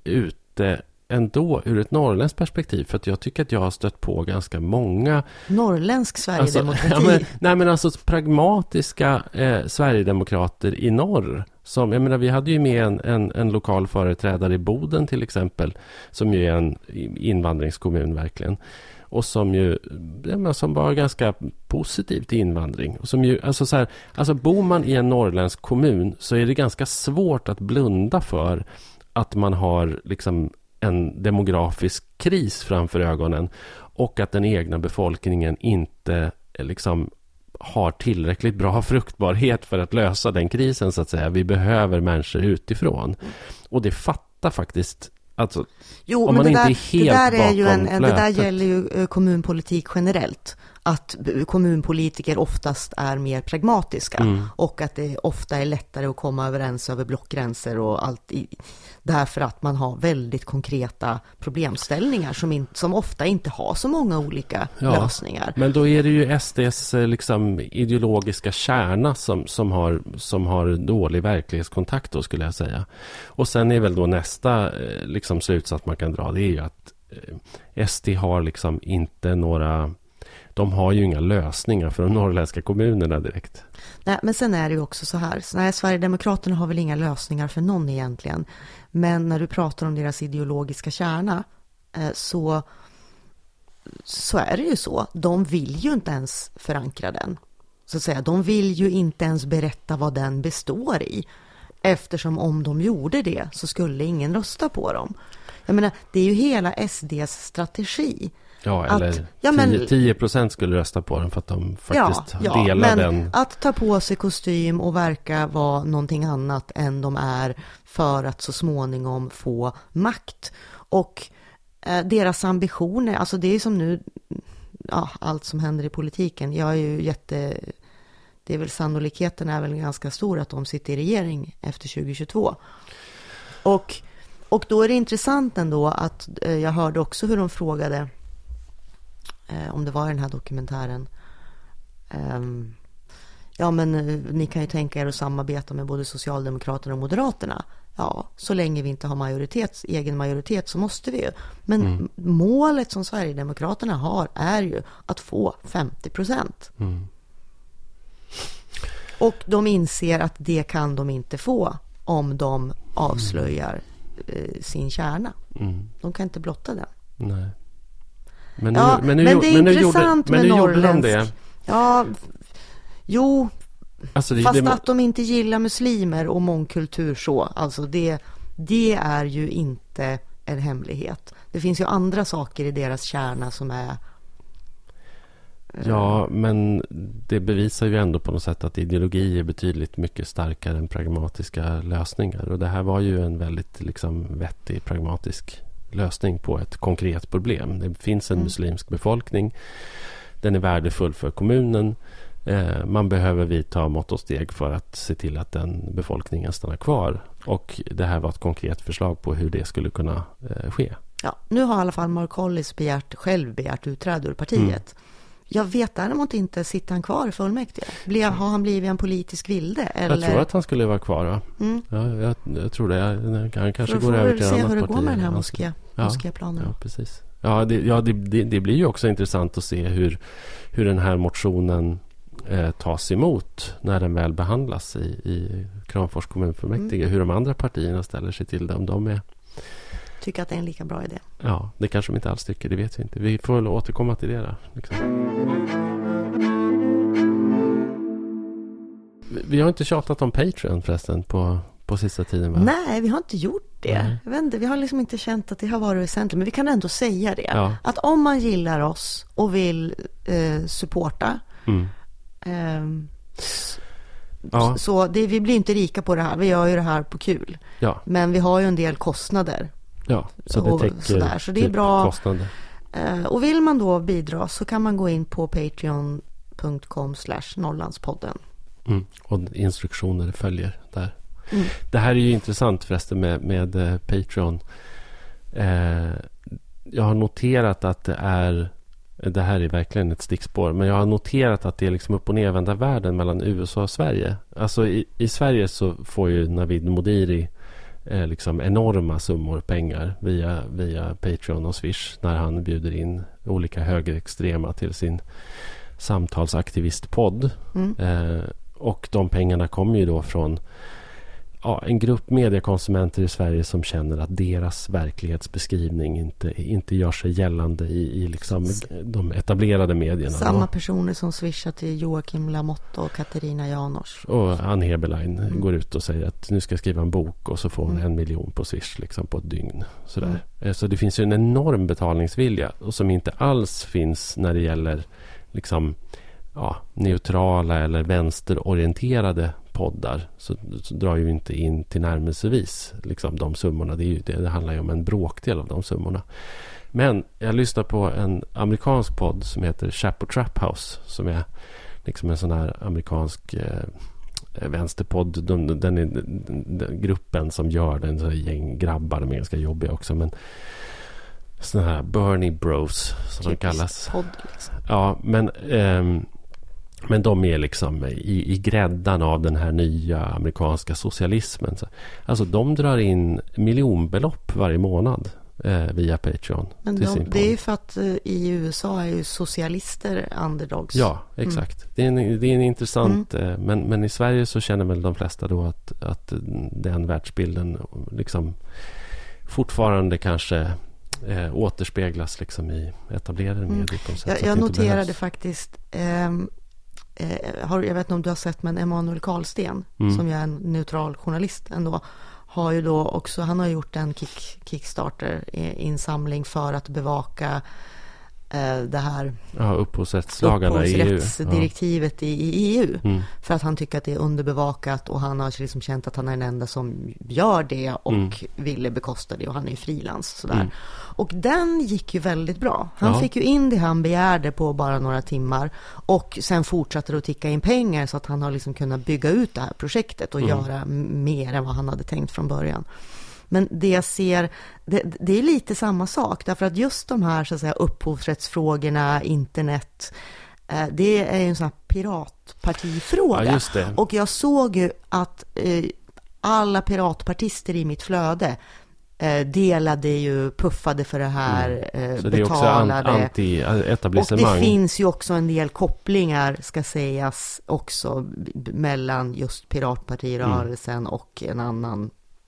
ute ändå ur ett norrländskt perspektiv. För att jag tycker att jag har stött på ganska många... Norrländsk Sverigedemokrati? Alltså, ja, men, nej men alltså pragmatiska eh, Sverigedemokrater i norr. Som, jag menar, vi hade ju med en, en, en lokal företrädare i Boden till exempel. Som ju är en invandringskommun verkligen. Och som ju ja, som var ganska positiv till invandring. Och som ju, alltså så här, alltså bor man i en norrländsk kommun så är det ganska svårt att blunda för att man har liksom en demografisk kris framför ögonen och att den egna befolkningen inte liksom har tillräckligt bra fruktbarhet för att lösa den krisen så att säga. Vi behöver människor utifrån. Och det fattar faktiskt alltså, jo, om men man det inte där, är helt det där är ju en, bakom det där flötet. gäller ju kommunpolitik generellt. Att kommunpolitiker oftast är mer pragmatiska mm. och att det ofta är lättare att komma överens över blockgränser och allt i, därför att man har väldigt konkreta problemställningar som, in, som ofta inte har så många olika ja, lösningar. Men då är det ju S D:s liksom, ideologiska kärna som, som, har, som har dålig verklighetskontakt då, skulle jag säga. Och sen är väl då nästa liksom, slutsats man kan dra, det är ju att eh, S D har liksom inte några... De har ju inga lösningar för de norrländska kommunerna direkt. Nej, men sen är det ju också så här. Så nej, Sverigedemokraterna har väl inga lösningar för någon egentligen. Men när du pratar om deras ideologiska kärna eh, så, så är det ju så. De vill ju inte ens förankra den. Så att säga, de vill ju inte ens berätta vad den består i. Eftersom om de gjorde det så skulle ingen rösta på dem. Jag menar, det är ju hela S D:s strategi. Ja, eller att, ja, men, tio procent skulle rösta på den för att de faktiskt ja, ja, delar men den. Att ta på sig kostym och verka vara någonting annat än de är för att så småningom få makt. Och eh, deras ambitioner, alltså det är som nu, ja, allt som händer i politiken. Jag är ju jätte, det är väl sannolikheten är väl ganska stor att de sitter i regering efter tjugo tjugotvå. Och, och då är det intressant ändå att eh, jag hörde också hur de frågade om det var den här dokumentären. Um, ja, men ni kan ju tänka er att samarbeta med både Socialdemokraterna och Moderaterna. Ja, så länge vi inte har majoritet, egen majoritet så måste vi ju. Men mm. målet som Sverigedemokraterna har är ju att få femtio procent. Mm. Och de inser att det kan de inte få om de avslöjar mm. eh, sin kärna. Mm. De kan inte blotta den. Nej. Men, nu, ja, men, nu, men det är men nu intressant gjorde, men med nu gjorde de det. Ja, jo, alltså det, fast det, att de inte gillar muslimer och mångkultur så, alltså det, det är ju inte en hemlighet. Det finns ju andra saker i deras kärna som är... Ja, men det bevisar ju ändå på något sätt att ideologi är betydligt mycket starkare än pragmatiska lösningar. Och det här var ju en väldigt liksom, vettig, pragmatisk lösning på ett konkret problem. Det finns en mm. muslimsk befolkning. Den är värdefull för kommunen. Eh, man behöver vidta mått och steg för att se till att den befolkningen stannar kvar. Och det här var ett konkret förslag på hur det skulle kunna eh, ske. Ja, nu har i alla fall Mark Collins begärt, själv begärt utträde ur partiet. Mm. Jag vet däremot inte, sitter han kvar i fullmäktige? Blir, har han blivit en politisk vilde? Eller? Jag tror att han skulle vara kvar, va? Mm. Ja, jag, jag tror det. Han kanske går över till ett annat parti. Får vi se hur det går med den här moské, ja, mosképlanen. Ja, precis. Ja, det, ja det, det, det blir ju också intressant att se hur, hur den här motionen eh, tas emot när den väl behandlas i, i Kramfors kommunfullmäktige. Mm. Hur de andra partierna ställer sig till det, om de är... Tycker att det är en lika bra idé. Ja, det kanske de inte alls tycker, det vet vi inte. Vi får väl återkomma till det där. Liksom. Vi har inte tjatat om Patreon förresten på, på sista tiden, va? Nej, vi har inte gjort det. Mm. Jag vet inte, vi har liksom inte känt att det har varit väsentligt. Men vi kan ändå säga det. Ja. Att om man gillar oss och vill eh, supporta... Mm. Eh, Ja. Så det, vi blir inte rika på det här. Vi gör ju det här på kul. Ja. Men vi har ju en del kostnader. Ja, så det täcker sådär. Så det är typ bra. Kostnader. Eh, och vill man då bidra så kan man gå in på patreon punkt com slash Norrlandspodden. Mm. Och instruktioner följer där. Mm. Det här är ju intressant förresten med, med eh, Patreon. Eh, jag har noterat att det är, det här är verkligen ett stickspår, men jag har noterat att det är liksom upp- och nedvända världen mellan U S A och Sverige. Alltså i, i Sverige så får ju Navid Modiri eh, liksom enorma summor pengar via, via Patreon och Swish när han bjuder in olika högerextrema till sin samtalsaktivistpodd. Mm. Eh, och de pengarna kommer ju då från ja, en grupp mediekonsumenter i Sverige som känner att deras verklighetsbeskrivning inte, inte gör sig gällande i, i liksom de etablerade medierna. Samma då. personer som swishar till Joakim Lamotte och Katarina Janors. Och Ann Heberlein mm. går ut och säger att nu ska jag skriva en bok och så får hon mm. en miljon på Swish liksom på ett dygn. Sådär. Mm. Så det finns ju en enorm betalningsvilja och som inte alls finns när det gäller liksom, ja, neutrala eller vänsterorienterade poddar, så, så drar ju inte in till närmelsevis liksom de summorna. Det, är ju, det, det handlar ju om en bråkdel av de summorna. Men jag lyssnar på en amerikansk podd som heter Chapo Trap House, som är liksom en sån här amerikansk eh, vänsterpodd. De, den är den, den gruppen som gör den, så gäng grabbar, de är ganska jobbiga också, men såna här Bernie Bros som de kallas. Podd, liksom. Ja, men ehm, men de är liksom i, i gräddan av den här nya amerikanska socialismen. Alltså de drar in miljonbelopp varje månad eh, via Patreon. Men till de, sin det är ju för att eh, i U S A är ju socialister underdogs. Ja, exakt. Mm. Det, är en, det är en intressant... Mm. Eh, men, men i Sverige så känner väl de flesta då att, att den världsbilden liksom fortfarande kanske... Eh, återspeglas liksom i etablerade medier mm. på sätt. Jag, jag noterade faktiskt eh, eh, har, jag vet inte om du har sett, men Emanuel Karlsten mm. som är en neutral journalist ändå, har ju då också, han har gjort en kick, Kickstarter insamling för att bevaka eh, det här ja, upphovsrättslagarna i E U. Upphovsrättsdirektivet ja. i, i E U. Mm. För att han tycker att det är underbevakat och han har liksom känt att han är den enda som gör det och mm. ville bekosta det, och han är ju frilans sådär. Mm. Och den gick ju väldigt bra. Han ja. fick ju in det han begärde på bara några timmar och sen fortsatte det att ticka in pengar så att han har liksom kunnat bygga ut det här projektet och mm. göra mer än vad han hade tänkt från början. Men det jag ser, det, det är lite samma sak, därför att just de här så att säga upphovsrättsfrågorna, internet, eh, det är en sån här piratpartifråga. Ja, just det. Och jag såg ju att eh, alla piratpartister i mitt flöde eh, delade ju, puffade för det här, mm. eh, så det är betalade. Också anti-etablissemang. Och det finns ju också en del kopplingar, ska sägas, också b- mellan just piratpartirörelsen mm. och en annan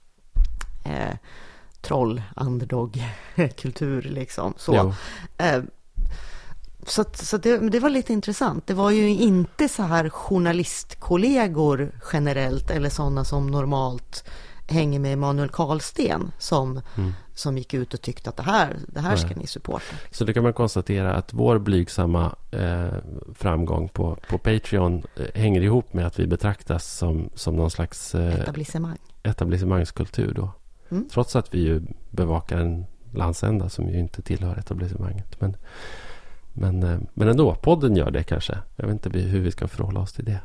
Eh, troll, underdog kultur liksom så, eh, så, att, så att det, det var lite intressant. Det var ju inte så här journalistkollegor generellt eller sådana som normalt hänger med Emanuel Karlsten som, mm. som gick ut och tyckte att det här, det här ska ni supporta. Så det kan man konstatera att vår blygsamma eh, framgång på, på Patreon eh, hänger ihop med att vi betraktas som, som någon slags eh, etablissemang. etablissemangskultur då. Mm. Trots att vi ju bevakar en landsända som ju inte tillhör etablissemanget. Men, men, men ändå, podden gör det kanske. Jag vet inte hur vi ska förhålla oss till det.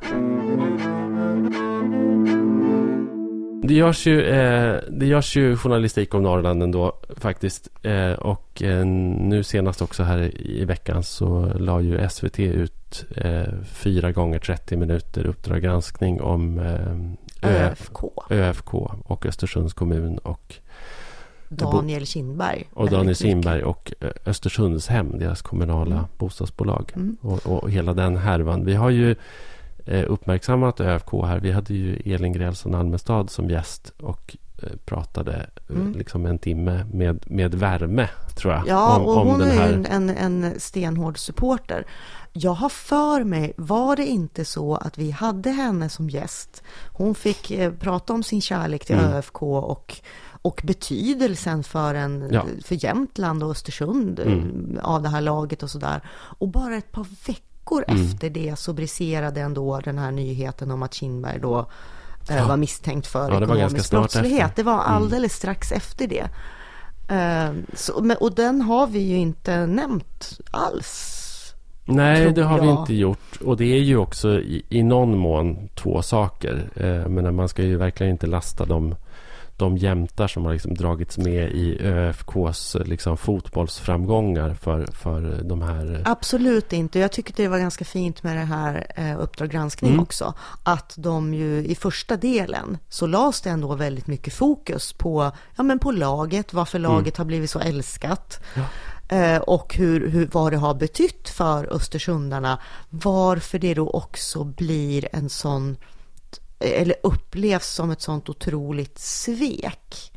Det görs ju, eh, det görs ju journalistik om Norrland ändå faktiskt. Eh, och eh, nu senast också här i, i veckan så la ju S V T ut eh, fyra gånger trettio minuter Uppdrag granskning om eh, ÖFK. ÖFK och Östersunds kommun och Daniel Kindberg. Och Daniel Kindberg och Östersundshem, deras kommunala mm. bostadsbolag. Mm. Och, och hela den härvan. Vi har ju eh, uppmärksammat ÖFK här. Vi hade ju Elin Grälsson Almestad som gäst och eh, pratade mm. liksom en timme med, med värme, tror jag. Ja, om, och om hon den här... är en, en, en stenhård supporter. Jag har för mig, var det inte så att vi hade henne som gäst? Hon fick eh, prata om sin kärlek till mm. ÖFK och, och betydelsen för, en, ja. för Jämtland och Östersund mm. av det här laget och sådär. Och bara ett par veckor veckor mm. efter det så briserade ändå den här nyheten om att Kinberg då eh, ja. var misstänkt för ja, ekonomisk brottslighet. Efter. Det var alldeles mm. strax efter det. Eh, så, och den har vi ju inte nämnt alls. Nej, det har jag. vi inte gjort. Och det är ju också i, i någon mån två saker. Eh, men man ska ju verkligen inte lasta dem de jämtar som har liksom dragits med i ÖFKs liksom fotbollsframgångar för, för de här... Absolut inte. Jag tycker det var ganska fint med det här eh, Uppdrag granskning mm. också. Att de ju i första delen så lades det ändå väldigt mycket fokus på, ja, men på laget, varför laget mm. har blivit så älskat. Ja. Eh, och hur, hur, vad det har betytt för östersundarna. Varför det då också blir en sån... eller upplevs som ett sånt otroligt svek.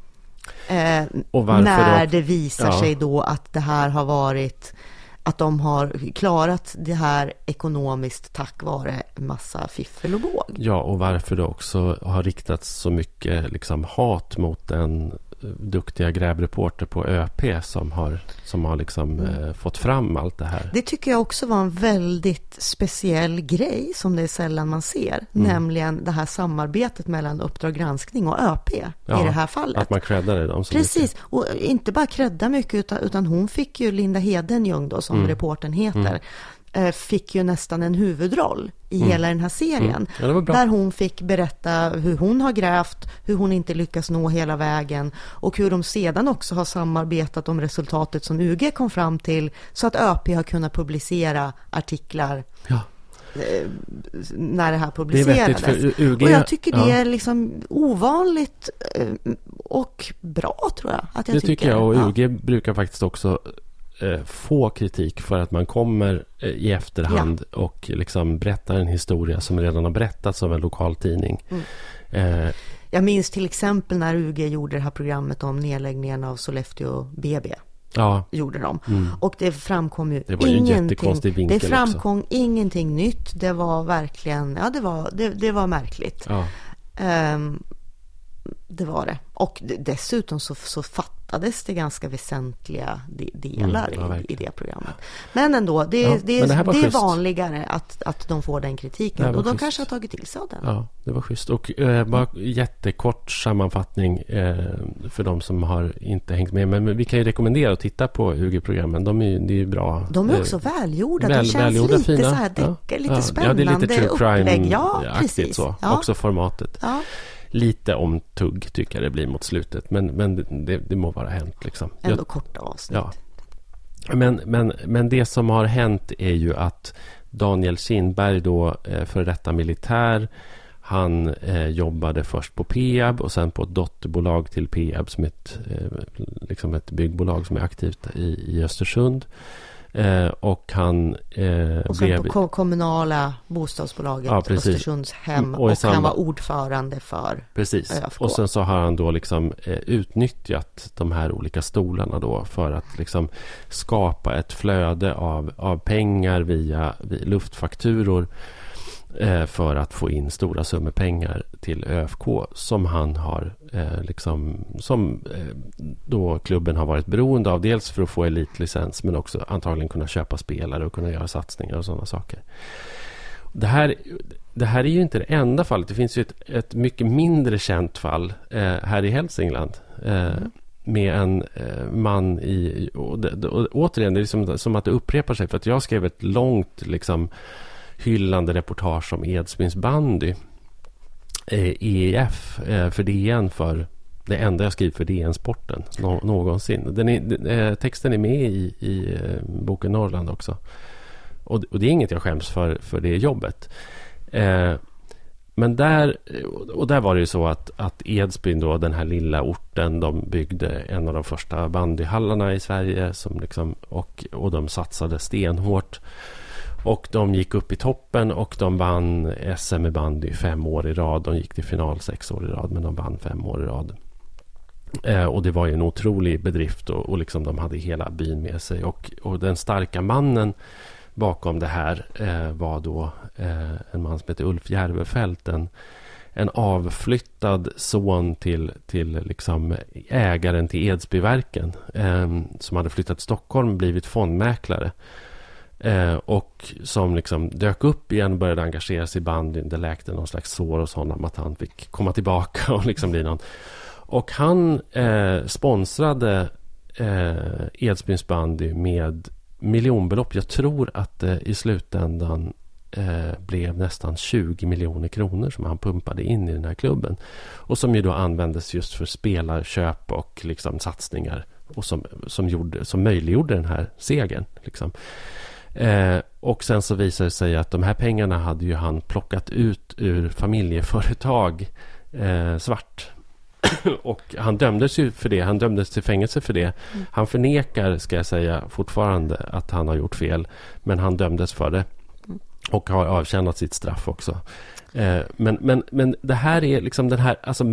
Eh, och när då? Det visar ja. sig då att det här har varit, att de har klarat det här ekonomiskt tack vare en massa fiffel och båg. Ja, och varför det också har riktats så mycket liksom hat mot en duktiga grävreporter på Ö P som har, som har liksom, mm. eh, fått fram allt det här. Det tycker jag också var en väldigt speciell grej som det är sällan man ser. Mm. Nämligen det här samarbetet mellan Uppdrag granskning och Ö P ja, i det här fallet. Att man creddade dem så Precis, mycket. Och inte bara credda mycket utan, utan hon fick ju, Linda Hedenjung då som mm. reportern heter, mm. fick ju nästan en huvudroll i mm. hela den här serien. Mm. Ja, det var bra. Där hon fick berätta hur hon har grävt, hur hon inte lyckas nå hela vägen och hur de sedan också har samarbetat om resultatet som U G kom fram till så att Ö P har kunnat publicera artiklar ja. eh, när det här publicerades. Det är vettigt för U G. Och jag tycker det ja. är liksom ovanligt eh, och bra tror jag. Att jag det tycker, tycker jag och ja. U G brukar faktiskt också få kritik för att man kommer i efterhand ja. och liksom berättar en historia som redan har berättats av en lokal tidning. Mm. Eh, Jag minns till exempel när U G gjorde det här programmet om nedläggningen av Sollefteå B B. Ja. Gjorde de. Mm. Och det framkom ju det var ju ingenting. Det framkom också. ingenting nytt. Det var verkligen, ja det var, det, det var märkligt. Ja. Um, det var det. Och dessutom så, så fattades det ganska väsentliga delar mm, ja, i, i det programmet. Men ändå, det, ja, det, det, det är vanligare att, att de får den kritiken. Och de schysst. kanske har tagit till sig av den. Ja, det var schysst. Och eh, bara jättekort sammanfattning eh, för de som har inte hängt med. Men vi kan ju rekommendera att titta på U G-programmen. De är ju, det är ju bra. De är också eh, välgjorda. Väl, de känns välgjorda, lite fina. så här decka, ja. lite ja. spännande. Ja, det är lite true crime-aktigt ja, precis. så. Ja. Också formatet. Ja. Lite om tugg tycker jag det blir mot slutet. Men, men det, det må vara hänt. Liksom. Ändå jag, korta avsnitt. Ja. Men, men, men det som har hänt är ju att Daniel Kinberg då, eh, för detta militär, han eh, jobbade först på Peab och sen på ett dotterbolag till Peab som ett, eh, liksom ett byggbolag som är aktivt i, i Östersund. Eh, och han eh, och sen blev... på kommunala bostadsbolaget ja, Östersunds hem och, och, och samband... han var ordförande för precis. Ö F K. Och sen så har han då liksom eh, utnyttjat de här olika stolarna då för att liksom skapa ett flöde av, av pengar via, via luftfakturor eh, för att få in stora summor pengar till Ö F K som han har eh, liksom, som eh, då klubben har varit beroende av, dels för att få elitlicens men också antagligen kunna köpa spelare och kunna göra satsningar och sådana saker. Det här, det här är ju inte det enda fallet. Det finns ju ett, ett mycket mindre känt fall eh, här i Hälsingland eh, mm. med en eh, man i, och det, och återigen det är liksom, som att det upprepar sig, för att jag skrev ett långt liksom hyllande reportage om Edsbyns bandy E E F för D N, för det enda jag skrivit för D N-sporten nå- någonsin. Den är, eh, texten är med i, i eh, boken Norrland också. Och, och det är inget jag skäms för, för det jobbet. Eh, men där, och där var det ju så att, att Edsbyn då, den här lilla orten, de byggde en av de första bandyhallarna i Sverige som liksom, och, och de satsade stenhårt. Och de gick upp i toppen och de vann S M i bandy fem år i rad. De gick till final sex år i rad, men de vann fem år i rad. Eh, och det var ju en otrolig bedrift och, och liksom de hade hela byn med sig. Och, och den starka mannen bakom det här eh, var då eh, en man som heter Ulf Järvefelt, en, en avflyttad son till, till liksom ägaren till Edsbyverken eh, som hade flyttat till Stockholm, blivit fondmäklare. Eh, och som liksom dök upp igen och började engagera sig i bandyn. Det läkte någon slags sår hos honom att han fick komma tillbaka och liksom bli någon. Och han eh, sponsrade eh, Edsbyns bandy med miljonbelopp. Jag tror att det i slutändan eh, blev nästan tjugo miljoner kronor som han pumpade in i den här klubben. Och som ju då användes just för spelarköp och liksom satsningar. Och som, som, gjorde, som möjliggjorde den här segern. Liksom. Eh, och sen så visade det sig att de här pengarna hade ju han plockat ut ur familjeföretag eh, svart. Och han dömdes ju för det. Han dömdes till fängelse för det. Mm. Han förnekar, ska jag säga, fortfarande att han har gjort fel. Men han dömdes för det. Mm. Och har avtjänat sitt straff också. Eh, men, men, men det här är liksom den här alltså,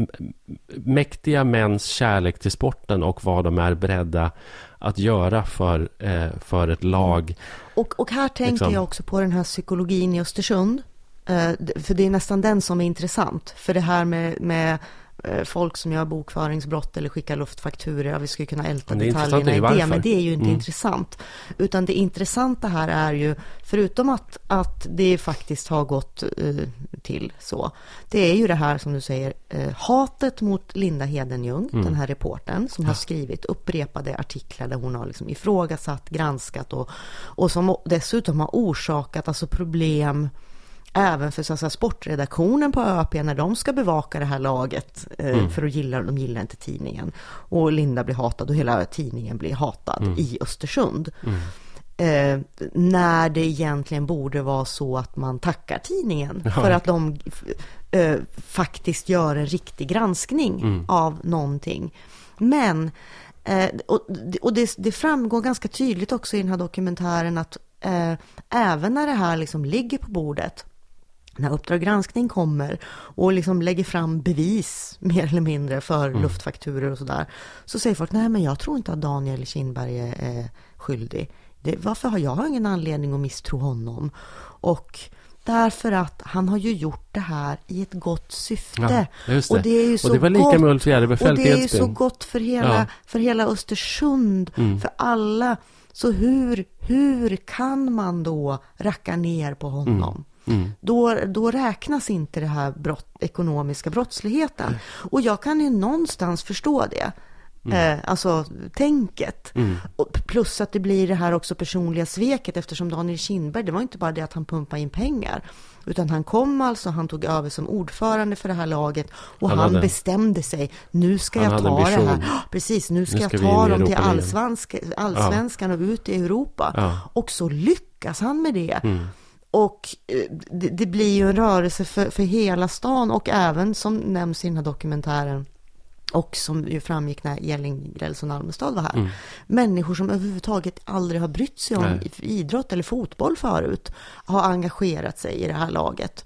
mäktiga mäns kärlek till sporten och vad de är beredda att göra för, eh, för ett lag. Och, och här tänker liksom. jag också på den här psykologin i Östersund. Eh, för det är nästan den som är intressant. För det här med... med folk som gör bokföringsbrott eller skickar luftfakturor, ja, vi skulle kunna älta detaljerna i det, men det är ju inte mm. intressant. Utan det intressanta här är ju, förutom att, att det faktiskt har gått uh, till så, det är ju det här som du säger, uh, hatet mot Linda Hedenjung, mm. den här reportern som ja. har skrivit upprepade artiklar där hon har liksom ifrågasatt, granskat och, och som dessutom har orsakat alltså problem även för så att säga, sportredaktionen på Ö P när de ska bevaka det här laget eh, mm. för att gilla, de gillar inte tidningen. Och Linda blir hatad och hela tidningen blir hatad mm. i Östersund. Mm. Eh, när det egentligen borde vara så att man tackar tidningen ja. för att de eh, faktiskt gör en riktig granskning mm. av någonting. Men eh, och, och det, det framgår ganska tydligt också i den här dokumentären att eh, även när det här liksom ligger på bordet, när Uppdrag granskning kommer och liksom lägger fram bevis mer eller mindre för mm. luftfakturer och sådär, så säger folk, nej men jag tror inte att Daniel Kindberg är, är skyldig. Det, varför har jag ingen anledning att misstro honom? Och därför att han har ju gjort det här i ett gott syfte. Ja, just det. Och det är ju så och det var lika gott, med Ulf Järvefelt. Och det är ju så gott för hela, ja. för hela Östersund, mm. för alla. Så hur, hur kan man då racka ner på honom? Mm. Mm. Då, då räknas inte det här brott, ekonomiska brottsligheten. Mm. Och jag kan ju någonstans förstå det. Mm. Eh, alltså tänket. Mm. Och plus att det blir det här också personliga sveket, eftersom Daniel Kindberg, det var inte bara det att han pumpade in pengar, utan han kom alltså, han tog över som ordförande för det här laget och han, han hade, bestämde sig, nu ska jag ta det här. Precis, nu ska, nu ska jag ta dem till allsvenska, allsvenskan ja. och ut i Europa. Ja. Och så lyckas han med det. Mm. Och det, det blir ju en rörelse för, för hela stan och även, som nämns i den här dokumentären och som ju framgick när Elin Grälsson Almestad var här. Mm. Människor som överhuvudtaget aldrig har brytt sig om Nej. idrott eller fotboll förut har engagerat sig i det här laget.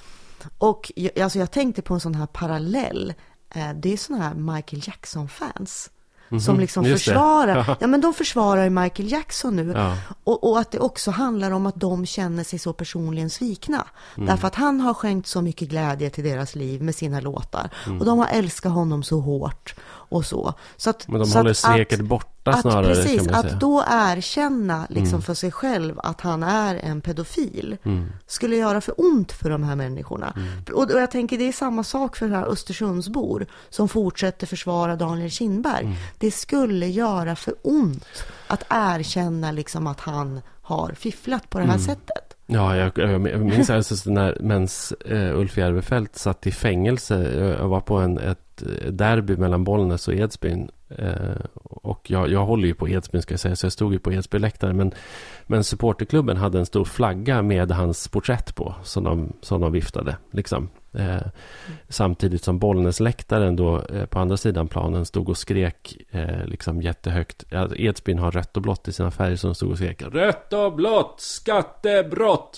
Och alltså, jag tänkte på en sån här parallell. Det är såna här Michael Jackson-fans. Mm-hmm. Som liksom Just försvarar ja. ja men de försvarar Michael Jackson nu ja. och, och att det också handlar om att de känner sig så personligen svikna mm. därför att han har skänkt så mycket glädje till deras liv med sina låtar mm. och de har älskat honom så hårt och så, så att, men de så håller att, sveket att, borta snarare att, precis, kan man säga. Att då erkänna liksom mm. för sig själv att han är en pedofil mm. skulle göra för ont för de här människorna mm. och, och jag tänker det är samma sak för de här Östersundsbor som fortsätter försvara Daniel Kindberg mm. det skulle göra för ont att erkänna liksom att han har fifflat på det här mm. sättet. Ja, jag, jag minns alltså när mens uh, Ulf Järvefelt satt i fängelse. Jag var på en, ett derby mellan Bollnäs och Edsbyn. Uh, och jag, jag håller ju på Edsbyn ska jag säga, så jag stod ju på Edsbyläktaren. Men, men supporterklubben hade en stor flagga med hans porträtt på som de, som de viftade. Liksom. Eh, mm. Samtidigt som Bollnäsläktaren då eh, på andra sidan planen stod och skrek eh, liksom jättehögt. Ja, Edsbyn har rött och blått i sina färger, som stod och skrek rött och blått, skattebrott.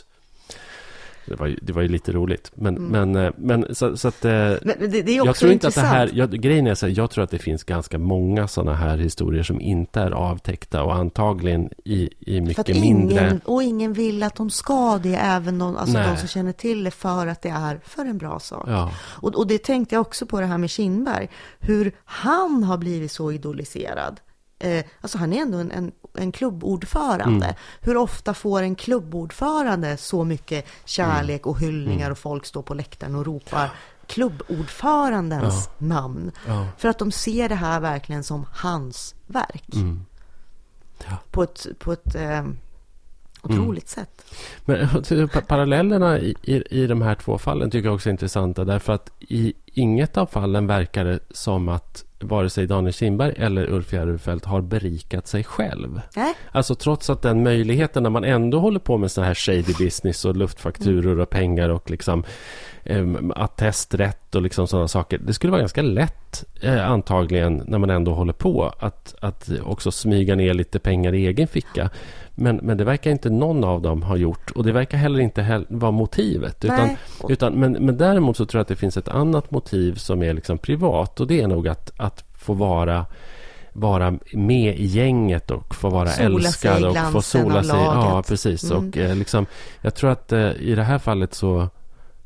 Det var ju, det var ju lite roligt. Men, mm. men, men så, så att men det, det är också jag tror inte intressant. Att det här, jag, grejen är så här, jag tror att det finns ganska många sådana här historier som inte är avtäckta och antagligen i, i mycket ingen, mindre. Och ingen vill att de ska det, även de, alltså de som känner till det, för att det är för en bra sak. Ja. Och, och det tänkte jag också på det här med Kindberg. Hur han har blivit så idoliserad Eh, alltså han är ändå en, en, en klubbordförande. Mm. Hur ofta får en klubbordförande så mycket kärlek mm. och hyllningar mm. och folk står på läktaren och ropar klubbordförandens ja. namn. Ja. För att de ser det här verkligen som hans verk. Mm. Ja. På ett, på ett eh, otroligt mm. sätt. Men parallellerna i, i, i de här två fallen tycker jag också är intressanta. Därför att i inget av fallen verkar det som att vare sig Daniel Kindberg eller Ulf Järrefelt har berikat sig själv. Äh? Alltså trots att den möjligheten när man ändå håller på med sån här shady business och luftfakturor och pengar och liksom eh, attesträtt och liksom sådana saker. Det skulle vara ganska lätt eh, antagligen när man ändå håller på att, att också smyga ner lite pengar i egen ficka. Men, men det verkar inte någon av dem ha gjort. Och det verkar heller inte he- vara motivet. Utan, utan, men, men däremot så tror jag att det finns ett annat motiv som är liksom privat. Och det är nog att, att få vara, vara med i gänget och få vara sola älskad och få sola sig. Ja, precis. Mm. Och, eh, liksom, jag tror att eh, i det här fallet så... Eh,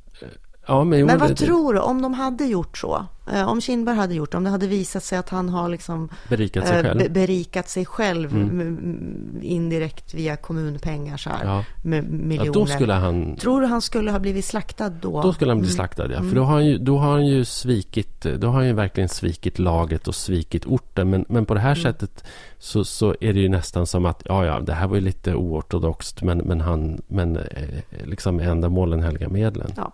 ja, men men vad det, tror du om de hade gjort så? Eh, om Kindberg hade gjort, om det hade visat sig att han har liksom berikat sig själv, eh, berikat sig själv mm. indirekt via kommunpengar så här, ja. med miljoner. Ja, då skulle han, tror du han skulle ha blivit slaktad då? Då skulle han bli mm. slaktad, ja. Mm. För då har han ju, då har han ju svikit, då har han ju verkligen svikit laget och svikit orten. Men, men på det här mm. sättet så, så är det ju nästan som att ja, ja, det här var ju lite oortodoxt, men, men han, men eh, liksom ändamålen helga medlen. Ja.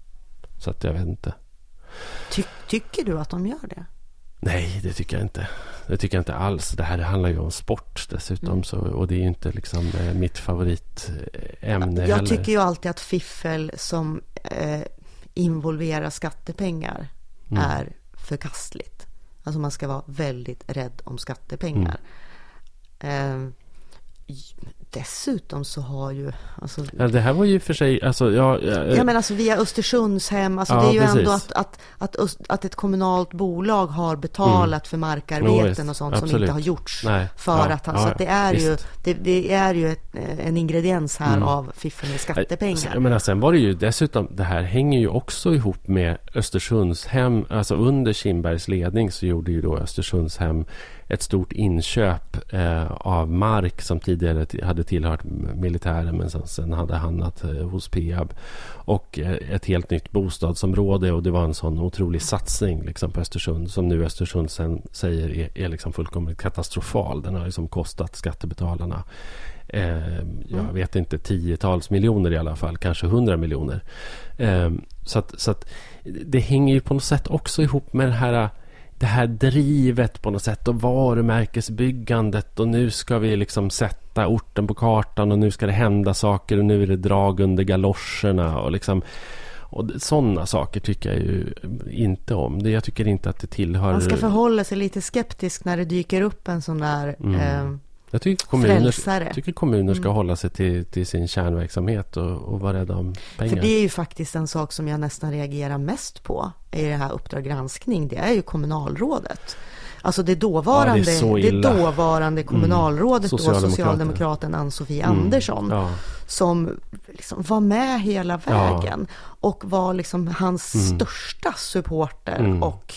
Så att jag vet inte. Ty- tycker du att de gör det? Nej, det tycker jag inte. Det tycker jag inte alls. Det här det handlar ju om sport dessutom. Mm. Så, och det är ju inte liksom eh, mitt favoritämne Jag heller. tycker ju alltid att fiffel som eh, involverar skattepengar mm. är förkastligt. Alltså man ska vara väldigt rädd om skattepengar. Mm. Eh, Dessutom så har ju alltså, ja, det här var ju för sig alltså, ja, ja, ja men alltså via Östersundshem alltså, ja, det är ju precis. ändå att, att, att, att ett kommunalt bolag har betalat mm. för markarbeten no, och sånt Absolut. som inte har gjorts Nej. för ja, att han, ja, så att det är visst. ju det, det är ju ett, en ingrediens här mm. av fiffel med skattepengar. Jag menar, sen var det ju dessutom, det här hänger ju också ihop med Östersundshem, alltså under Kindbergs ledning så gjorde ju då Östersundshem ett stort inköp eh, av mark som tidigare t- hade tillhört militären men sen, sen hade hamnat eh, hos Peab och eh, ett helt nytt bostadsområde och det var en sån otrolig satsning liksom, på Östersund som nu Östersund sen säger är, är liksom fullkomligt katastrofal. Den har liksom kostat skattebetalarna eh, jag mm. vet inte, tiotals miljoner i alla fall, kanske hundra miljoner. Eh, så att, så att det hänger ju på något sätt också ihop med det här det här drivet på något sätt och varumärkesbyggandet och nu ska vi liksom sätta orten på kartan och nu ska det hända saker och nu är det drag under galoscherna och liksom och sådana saker tycker jag ju inte om. Det, jag tycker inte att det tillhör... Man ska förhålla sig lite skeptisk när det dyker upp en sån där mm. eh, jag tycker kommuner, tycker kommuner ska mm. hålla sig till, till sin kärnverksamhet och, och vara rädda om pengar. För det är ju faktiskt en sak som jag nästan reagerar mest på i det här Uppdrag granskning. Det är ju kommunalrådet. Alltså det dåvarande, ja, det det dåvarande kommunalrådet mm. då, socialdemokraten Ann-Sofie mm. Andersson ja. som liksom var med hela vägen ja. och var liksom hans mm. största supporter mm. och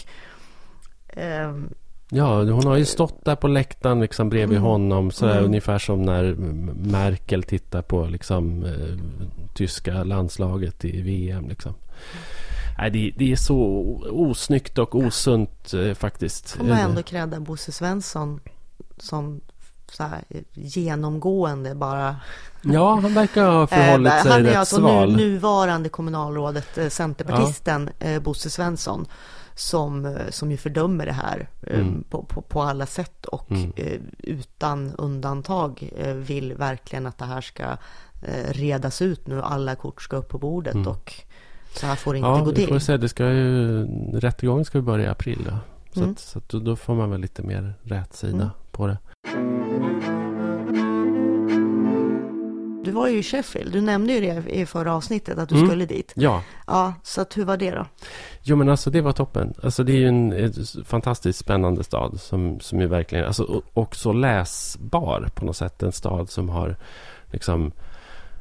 eh, ja, hon har ju stått där på läktaren liksom bredvid mm. honom sådär, mm. ungefär som när Merkel tittar på liksom eh, tyska landslaget i V M liksom. Nej, det, det är så osnyggt och osunt eh, faktiskt. Får man ändå kräda Bosse Svensson som så här, genomgående bara... Ja, han verkar ha förhållit sig han är rätt alltså sval. Nu, nuvarande kommunalrådet, eh, centerpartisten ja. eh, Bosse Svensson som, som ju fördömer det här eh, mm. på, på, på alla sätt och mm. eh, utan undantag eh, vill verkligen att det här ska eh, redas ut nu. Alla kort ska upp på bordet mm. och så här får det inte ja, gå till. Ja, säga, det ska ju, rättegången ska ju börja i april då. Så, mm. att, så att då får man väl lite mer rätt sida mm. på det. Du var ju i Sheffield. Du nämnde ju det i förra avsnittet att du mm. skulle dit. Ja. Ja, så att, hur var det då? Jo, men alltså det var toppen. Alltså det är ju en, en fantastiskt spännande stad som, som är verkligen alltså, och, och så läsbar på något sätt. En stad som har liksom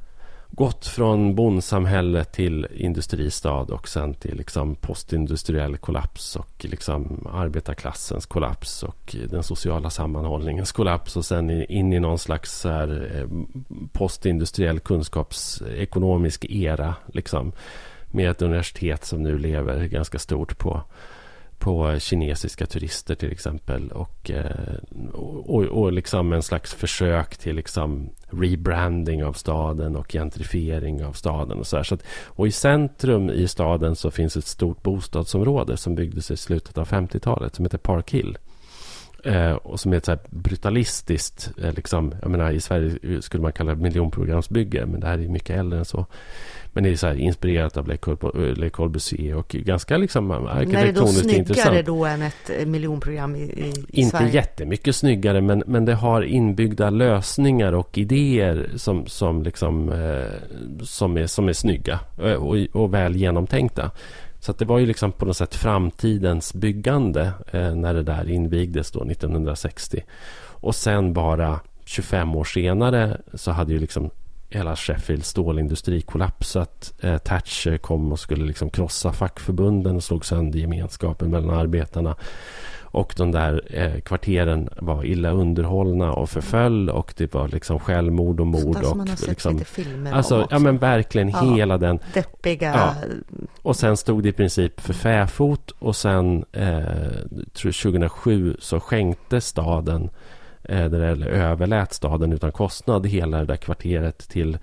gått från bondsamhälle till industristad och sen till liksom postindustriell kollaps och liksom arbetarklassens kollaps och den sociala sammanhållningens kollaps och sen in i någon slags här postindustriell kunskapsekonomisk era liksom, med ett universitet som nu lever ganska stort på på kinesiska turister till exempel och, och, och liksom en slags försök till liksom rebranding av staden och gentrifiering av staden och så här. Så att, och i centrum i staden så finns ett stort bostadsområde som byggdes i slutet av femtiotalet som heter Park Hill. Eh, och som är ett så här brutalistiskt eh, liksom, jag menar i Sverige skulle man kalla det miljonprogramsbygge, men det här är mycket äldre än så. Men det är så här inspirerat av Le Corbusier och ganska liksom arkitektoniskt intressant. Är det då snyggare då än ett miljonprogram i, i, i Inte Sverige? jättemycket snyggare, men, men det har inbyggda lösningar och idéer som, som, liksom, eh, som, är, som är snygga och, och väl genomtänkta. Så att det var ju liksom på något sätt framtidens byggande eh, när det där invigdes då nittonhundrasextio. Och sen bara tjugofem år senare så hade ju liksom hela Sheffields stålindustri kollapsat. Eh, Thatcher kom och skulle liksom krossa fackförbunden och slog sönder gemenskapen mellan arbetarna. Och de där eh, kvarteren var illa underhållna och förföll och det var liksom självmord och mord. Sådär som och man har sett liksom, lite filmer alltså, om också. Ja men verkligen ja, hela den deppiga. Ja. Och sen stod det i princip för fäfot och sen eh, tjugohundrasju så skänkte staden eh, eller överlät staden utan kostnad hela det där kvarteret till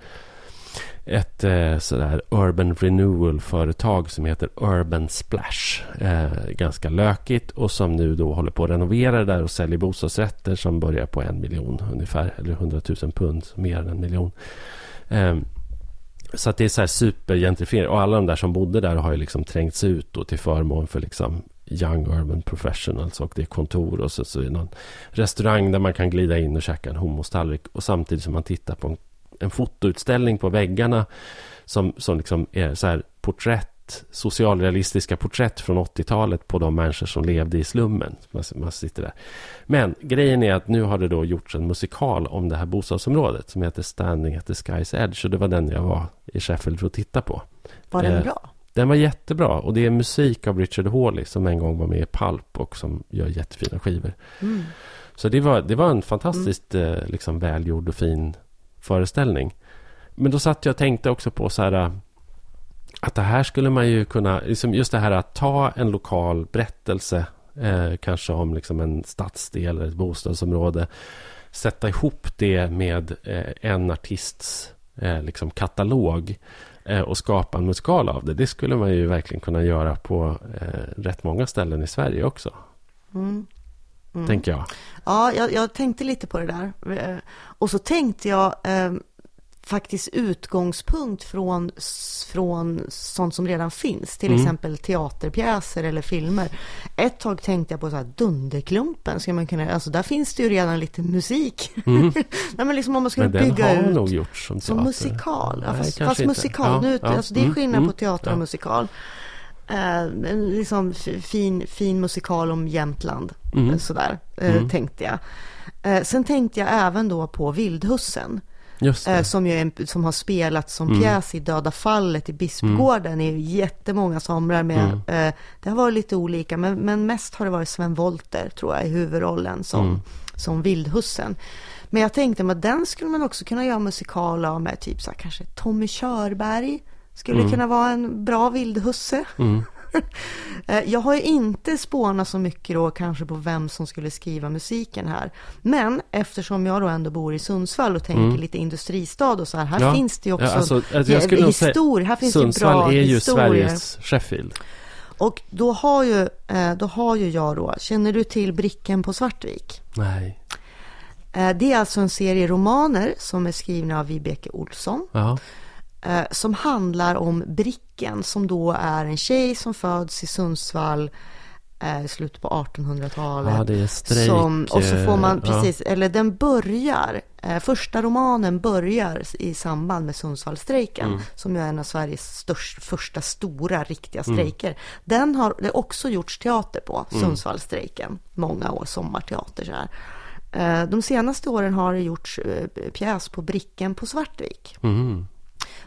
ett eh, sådär urban renewal-företag som heter Urban Splash. Eh, ganska lökigt och som nu då håller på att renovera det där och säljer bostadsrätter som börjar på en miljon ungefär, eller hundratusen pund, mer än en miljon. Eh, så att det är så här supergentrifierat och alla de där som bodde där har ju liksom trängts ut då till förmån för liksom young urban professionals och det är kontor och så, så är det någon restaurang där man kan glida in och käka en hummus-tallrik och samtidigt som man tittar på en en fotoutställning på väggarna som, som liksom är så här porträtt, socialrealistiska porträtt från åttiotalet på de människor som levde i slummen. Man, man sitter där. Men grejen är att nu har det då gjorts en musikal om det här bostadsområdet som heter Standing at the Sky's Edge och det var den jag var i Sheffield för att titta på. Var den eh, bra? Den var jättebra och det är musik av Richard Hawley som en gång var med i Pulp och som gör jättefina skivor. Mm. Så det var, det var en fantastiskt mm. eh, liksom välgjord och fin föreställning. Men då satt jag och tänkte också på så här att det här skulle man ju kunna liksom just det här att ta en lokal berättelse eh, kanske om liksom en stadsdel eller ett bostadsområde, sätta ihop det med eh, en artists eh, liksom katalog eh, och skapa en musikal av det. Det skulle man ju verkligen kunna göra på eh, rätt många ställen i Sverige också. Mm. Mm. Tänker jag. Ja, jag, jag tänkte lite på det där. Och så tänkte jag eh, faktiskt utgångspunkt från, från sånt som redan finns. Till mm. exempel teaterpjäser eller filmer. Ett tag tänkte jag på så här Dunderklumpen. Ska man kunna, alltså där finns det ju redan lite musik. Mm. Nej, men liksom om man skulle men bygga den har ut nog gjort som, som musikal. Ja, Nej, fast fast musikal. Ja, nu, ja. alltså, det är skillnad mm. på teater ja. och musikal. Eh, en liksom fin, fin musikal om Jämtland mm. sådär eh, mm. tänkte jag. Eh, sen tänkte jag även då på Vildhussen eh, som, ju är en, som har spelat som mm. pjäs i Döda fallet i Bispgården mm. i jättemånga somrar med, mm. eh, det har varit lite olika men, men mest har det varit Sven Wollter tror jag i huvudrollen som, mm. som Vildhussen. Men jag tänkte att den skulle man också kunna göra musikal av med typ så här, kanske Tommy Körberg skulle mm. kunna vara en bra Vildhusse. Mm. Jag har ju inte spånat så mycket då kanske på vem som skulle skriva musiken här. Men eftersom jag då ändå bor i Sundsvall och tänker mm. lite industristad och så här, här ja. finns det ju också ja, alltså, alltså jag skulle historia. Här finns Sundsvall det bra är ju historier. Sveriges Sheffield. Och då har ju då har ju jag då, känner du till Bricken på Svartvik? Nej. Det är alltså en serie romaner som är skrivna av Vibeke Olsson. Ja. Eh, som handlar om Bricken som då är en tjej som föds i Sundsvall eh, i slutet på artonhundratalet. Ja, det är strejk. Som, och så får man, ja. precis, eller den börjar, eh, första romanen börjar i samband med Sundsvallstrejken mm. som är en av Sveriges största, första stora riktiga strejker. Mm. Den har det också gjorts teater på, mm. Sundsvallstrejken. Många år sommarteater så här. De senaste åren har det gjorts pjäs på Bricken på Svartvik. Mm.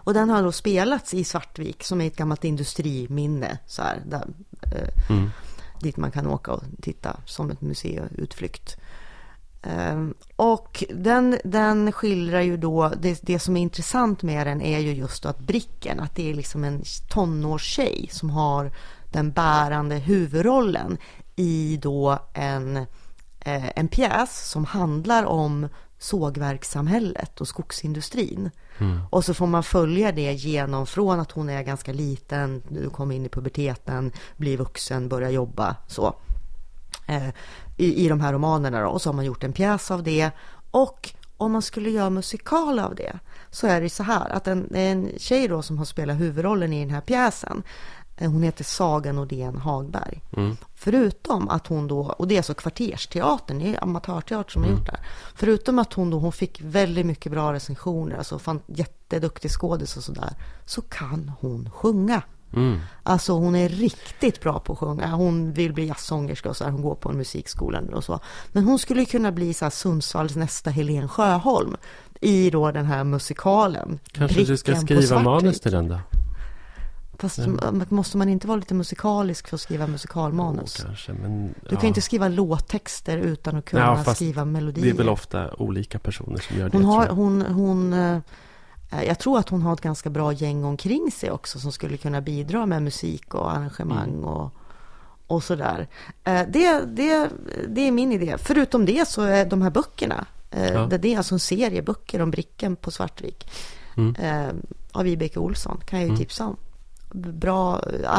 Och den har då spelats i Svartvik som är ett gammalt industriminne så här, där, eh, mm. dit man kan åka och titta som ett museiutflykt. Eh, och den, den skildrar ju då, det, det som är intressant med den är ju just att Bricken, att det är liksom en tonårstjej som har den bärande huvudrollen i då en, eh, en pjäs som handlar om sågverkssamhället och skogsindustrin. Mm. Och så får man följa det genom från att hon är ganska liten, du kommer in i puberteten, blir vuxen, börjar jobba så. Eh, i, i de här romanerna då. Och så har man gjort en pjäs av det. Och om man skulle göra musikal av det så är det så här att en, en tjej då som har spelat huvudrollen i den här pjäsen, hon heter Saga Nordén Hagberg. Mm. Förutom att hon då, och det är så kvartersteatern, det är amatörteater som mm. har gjort det här. Förutom att hon då, hon fick väldigt mycket bra recensioner, alltså fan, jätteduktig skådis och sådär, så kan hon sjunga. Mm. Alltså hon är riktigt bra på att sjunga. Hon vill bli jazzsångerska och så här, hon går på en musikskola och så. Men hon skulle kunna bli så här Sundsvalls nästa Helen Sjöholm i då den här musikalen. Kanske Bricken du ska skriva manus till den då? Fast mm. måste man inte vara lite musikalisk för att skriva musikalmanus? Oh, kanske, men, du kan ja. inte skriva låttexter utan att kunna ja, skriva melodier. Det är väl ofta olika personer som gör det. Hon har, hon, hon, jag tror att hon har ett ganska bra gäng omkring sig också som skulle kunna bidra med musik och arrangemang mm. och, och sådär. Det, det, det är min idé. Förutom det så är de här böckerna, ja. det är alltså en serie böcker om Bricken på Svartvik mm. av Vibeke Olsson, kan jag ju mm. tipsa om. Bra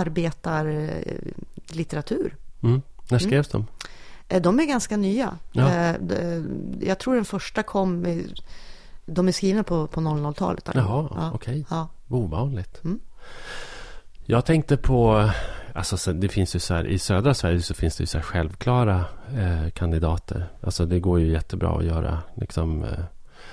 arbetarlitteratur. Mm. När skrevs de? De är ganska nya. Ja. Jag tror den första kom, de är skrivna på, på noll noll-talet. Jaha, ja. okej. Okay. Ja. Ovanligt. Mm. Jag tänkte på, alltså det finns ju så här, i södra Sverige så finns det ju så här självklara eh, kandidater. Alltså det går ju jättebra att göra liksom eh,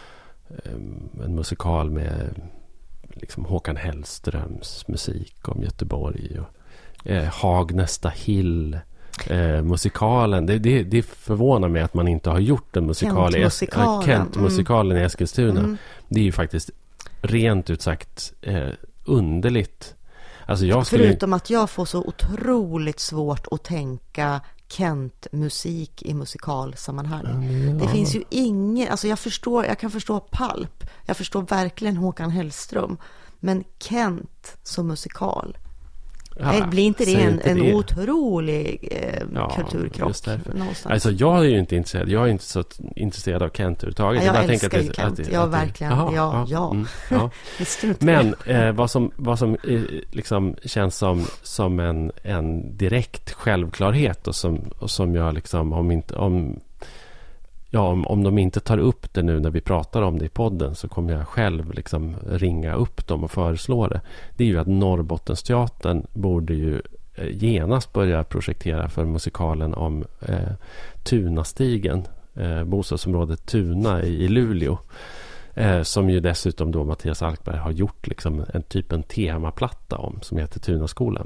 en musikal med liksom Håkan Hellströms musik om Göteborg och eh, Hagnesta Hill eh, musikalen. Det, det, det förvånar mig att man inte har gjort en musikal Kent-musikalen, Kent-musikalen mm. i Eskilstuna. Mm. Det är ju faktiskt rent ut sagt eh, underligt. Alltså jag skulle... Förutom att jag får så otroligt svårt att tänka Kent-musik i musikalsammanhang. Ja. Det finns ju ingen, alltså jag förstår, jag kan förstå Palp, jag förstår verkligen Håkan Hellström, men Kent som musikal, ja, blir inte det en, inte en det. otrolig eh, ja, kulturkrock? Alltså jag är ju inte intresserad, jag är inte så intresserad av Kent överhuvudtaget. Ja, jag, jag älskar ju Kent, att, ja att, verkligen, aha, ja, ja. Mm, ja. Men eh, vad som, vad som eh, liksom känns som, som en, en direkt självklarhet och som, och som jag liksom, om inte, om Ja, om, om de inte tar upp det nu när vi pratar om det i podden så kommer jag själv liksom ringa upp dem och föreslå det. Det är ju att Norrbottensteatern borde ju genast börja projektera för musikalen om eh, Tunastigen, eh, bostadsområdet Tuna i, i Luleå. Eh, som ju dessutom då Mattias Alkberg har gjort liksom en typ en temaplatta om som heter Tunaskolan.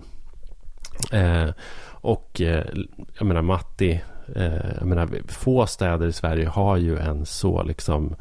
Eh, och eh, jag menar Matti Eh, jag menar, få städer i Sverige har ju en så liksom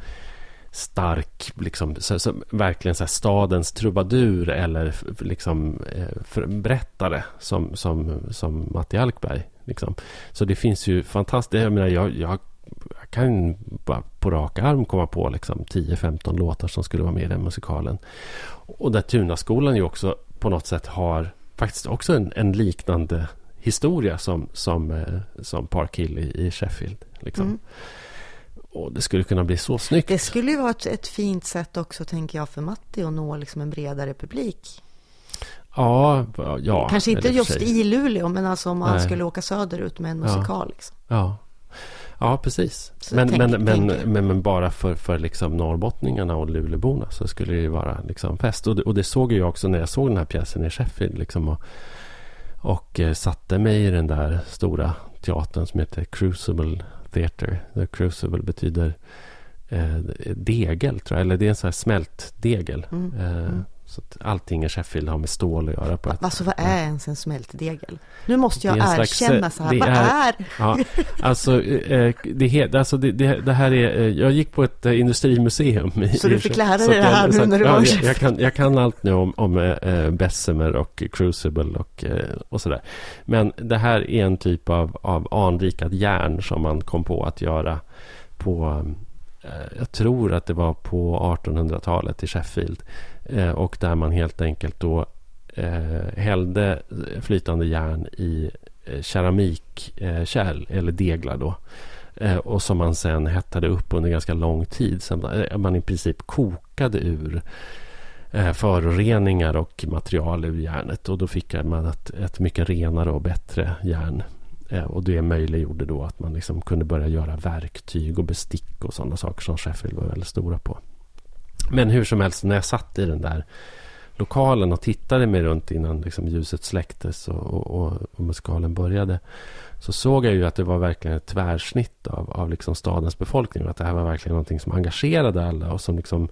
stark liksom, så, så, verkligen så här, stadens trubadur eller liksom eh, berättare som, som, som Matti Alkberg liksom. Så det finns ju fantastiskt, jag menar jag, jag kan bara på rak arm komma på liksom tio femton låtar som skulle vara med i den musikalen. Och där Tunaskolan ju också på något sätt har faktiskt också en, en liknande historia som, som, eh, som Park Hill i, i Sheffield. Liksom. Mm. Och det skulle kunna bli så snyggt. Det skulle ju vara ett, ett fint sätt också, tänker jag, för Matti att nå liksom en bredare publik. Ja, ja. Kanske inte just i Luleå, men alltså om man skulle åka söderut med en musikal. Ja, liksom. ja. ja precis. Men, tänk, men, men, men, men bara för, för liksom norrbottningarna och Luleåborna så skulle det ju vara liksom fest. Och det, och det såg jag också när jag såg den här pjäsen i Sheffield. Liksom, och Och eh, satte mig i den där stora teatern som heter Crucible Theatre. The Crucible betyder eh, degel, tror jag. Eller det är en sån här smält degel. Mm. Eh, Så att allting i Sheffield har med stål att göra. På ett, alltså vad är ens en smältdegel? Nu måste jag erkänna slags, så här. Vad är, är? Ja, alltså, eh, det, alltså det, det, det här är... Eh, jag gick på ett eh, industrimuseum. I, så du fick lära dig det jag, här nu när du ja, var jag, jag, kan, jag kan allt nu om, om eh, Bessemer och Crucible och, eh, och sådär. Men det här är en typ av, av anrikat järn som man kom på att göra på... Jag tror att det var på artonhundratalet i Sheffield. Eh, och där man helt enkelt då eh, hällde flytande järn i eh, keramikkärl eh, eller deglar då. Eh, och som man sen hettade upp under ganska lång tid. Så man i princip kokade ur eh, föroreningar och material ur järnet. Och då fick man ett, ett mycket renare och bättre järn. Och det möjliggjorde då att man liksom kunde börja göra verktyg och bestick och sådana saker som Sheffield var väldigt stora på. Men hur som helst, när jag satt i den där lokalen och tittade mig runt innan liksom ljuset släcktes och, och, och, och musikalen började, så såg jag ju att det var verkligen ett tvärsnitt av, av liksom stadens befolkning. Att det här var verkligen någonting som engagerade alla och som liksom,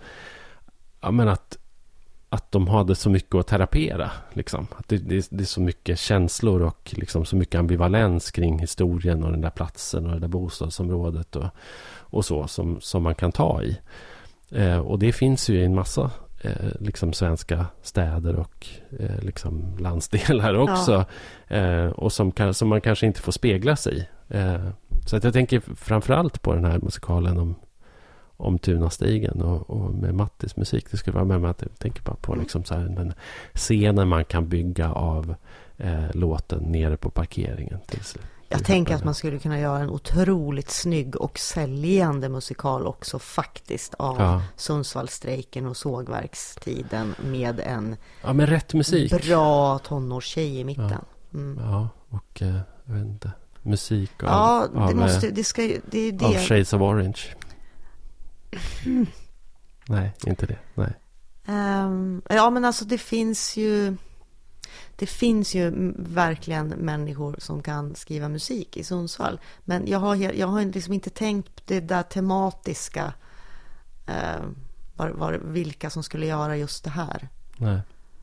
ja men att att de hade så mycket att terapera. Liksom. Att det, det, det är så mycket känslor och liksom så mycket ambivalens kring historien och den där platsen och det där bostadsområdet och, och så som, som man kan ta i. Eh, och det finns ju i en massa eh, liksom svenska städer och eh, liksom landsdelar också. Ja. Eh, och som, kan, som man kanske inte får spegla sig i. Eh, så att jag tänker framförallt på den här musikalen om om Tunastigen och, och med Mattis musik. Det skulle vara med mig att jag tänker bara på liksom så här, den scenen man kan bygga av eh, låten nere på parkeringen. Till, till jag tänker att man skulle kunna göra en otroligt snygg och säljande musikal också faktiskt av ja. Sundsvallstrejken och sågverkstiden med en ja, med rätt musik. Bra tonårstjej i mitten. Ja, mm. ja och eh, jag vet inte, musik av, ja, det av, måste, det ska, det är det. av Shades of Orange. Mm. Nej, inte det. Nej. Um, ja, men alltså det finns ju det finns ju verkligen människor som kan skriva musik i Sundsvall. Men jag har, jag har liksom inte tänkt det där tematiska uh, var, var, vilka som skulle göra just det här. Nej.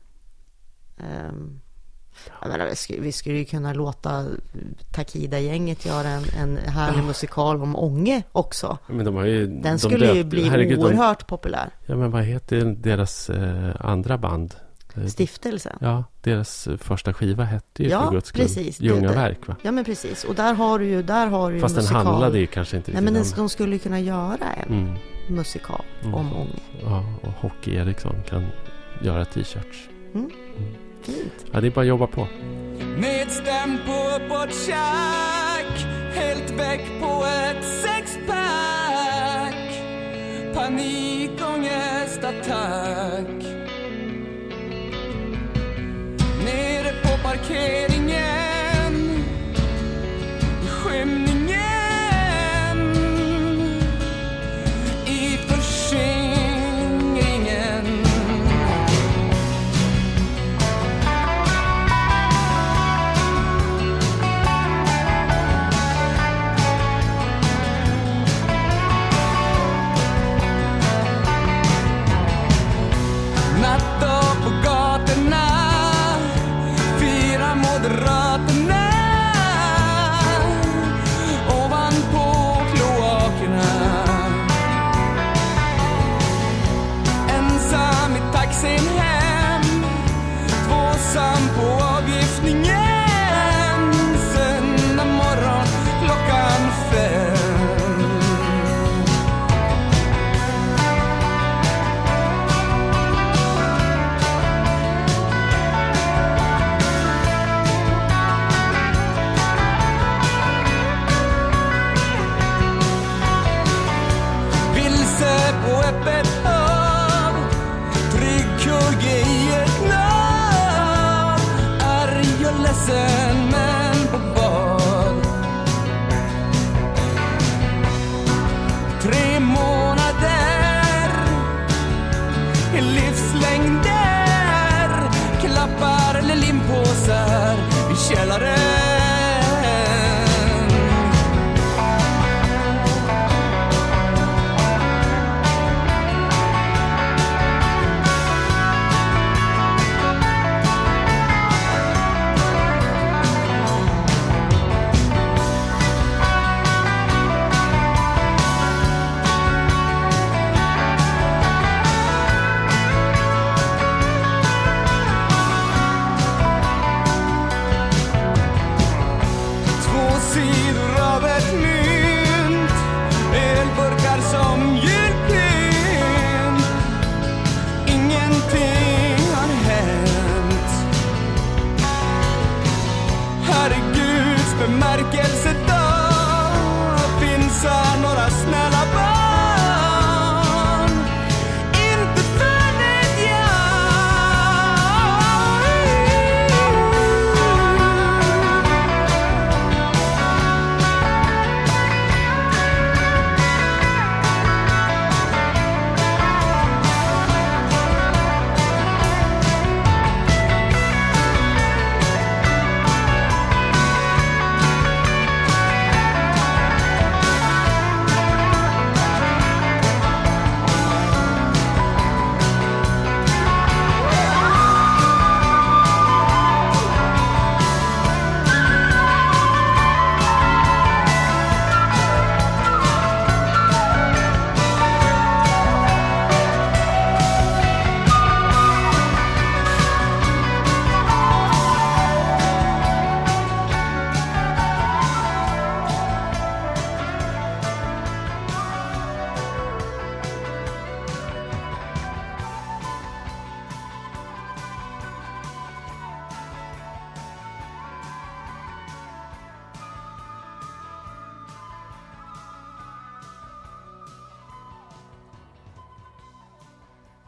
Um, jag menar, vi, skulle, vi skulle ju kunna låta Takida-gänget göra en, en härlig ja. musikal om Ånge också. Men de har ju, Den de skulle döpt, ju bli herregud, oerhört de, populär. Ja, men vad heter deras eh, andra band? Stiftelse. Ja, deras första skiva hette ju ja, för Guds skull precis. Ljungaverk, va? Ja, men precis. Och där har du ju, där har du ju fast musikal. Den handlade ju kanske inte Nej, men den, de skulle ju kunna göra en mm. musikal mm. om Ånge. Ja, och Hockey Eriksson kan göra t-shirts. Mm. Mm. Fint. Ja, det är bara att jobba på. Nedstämd på uppåt tjack, helt väck på ett sexpack, panik, ångest, attack. Nere på parkering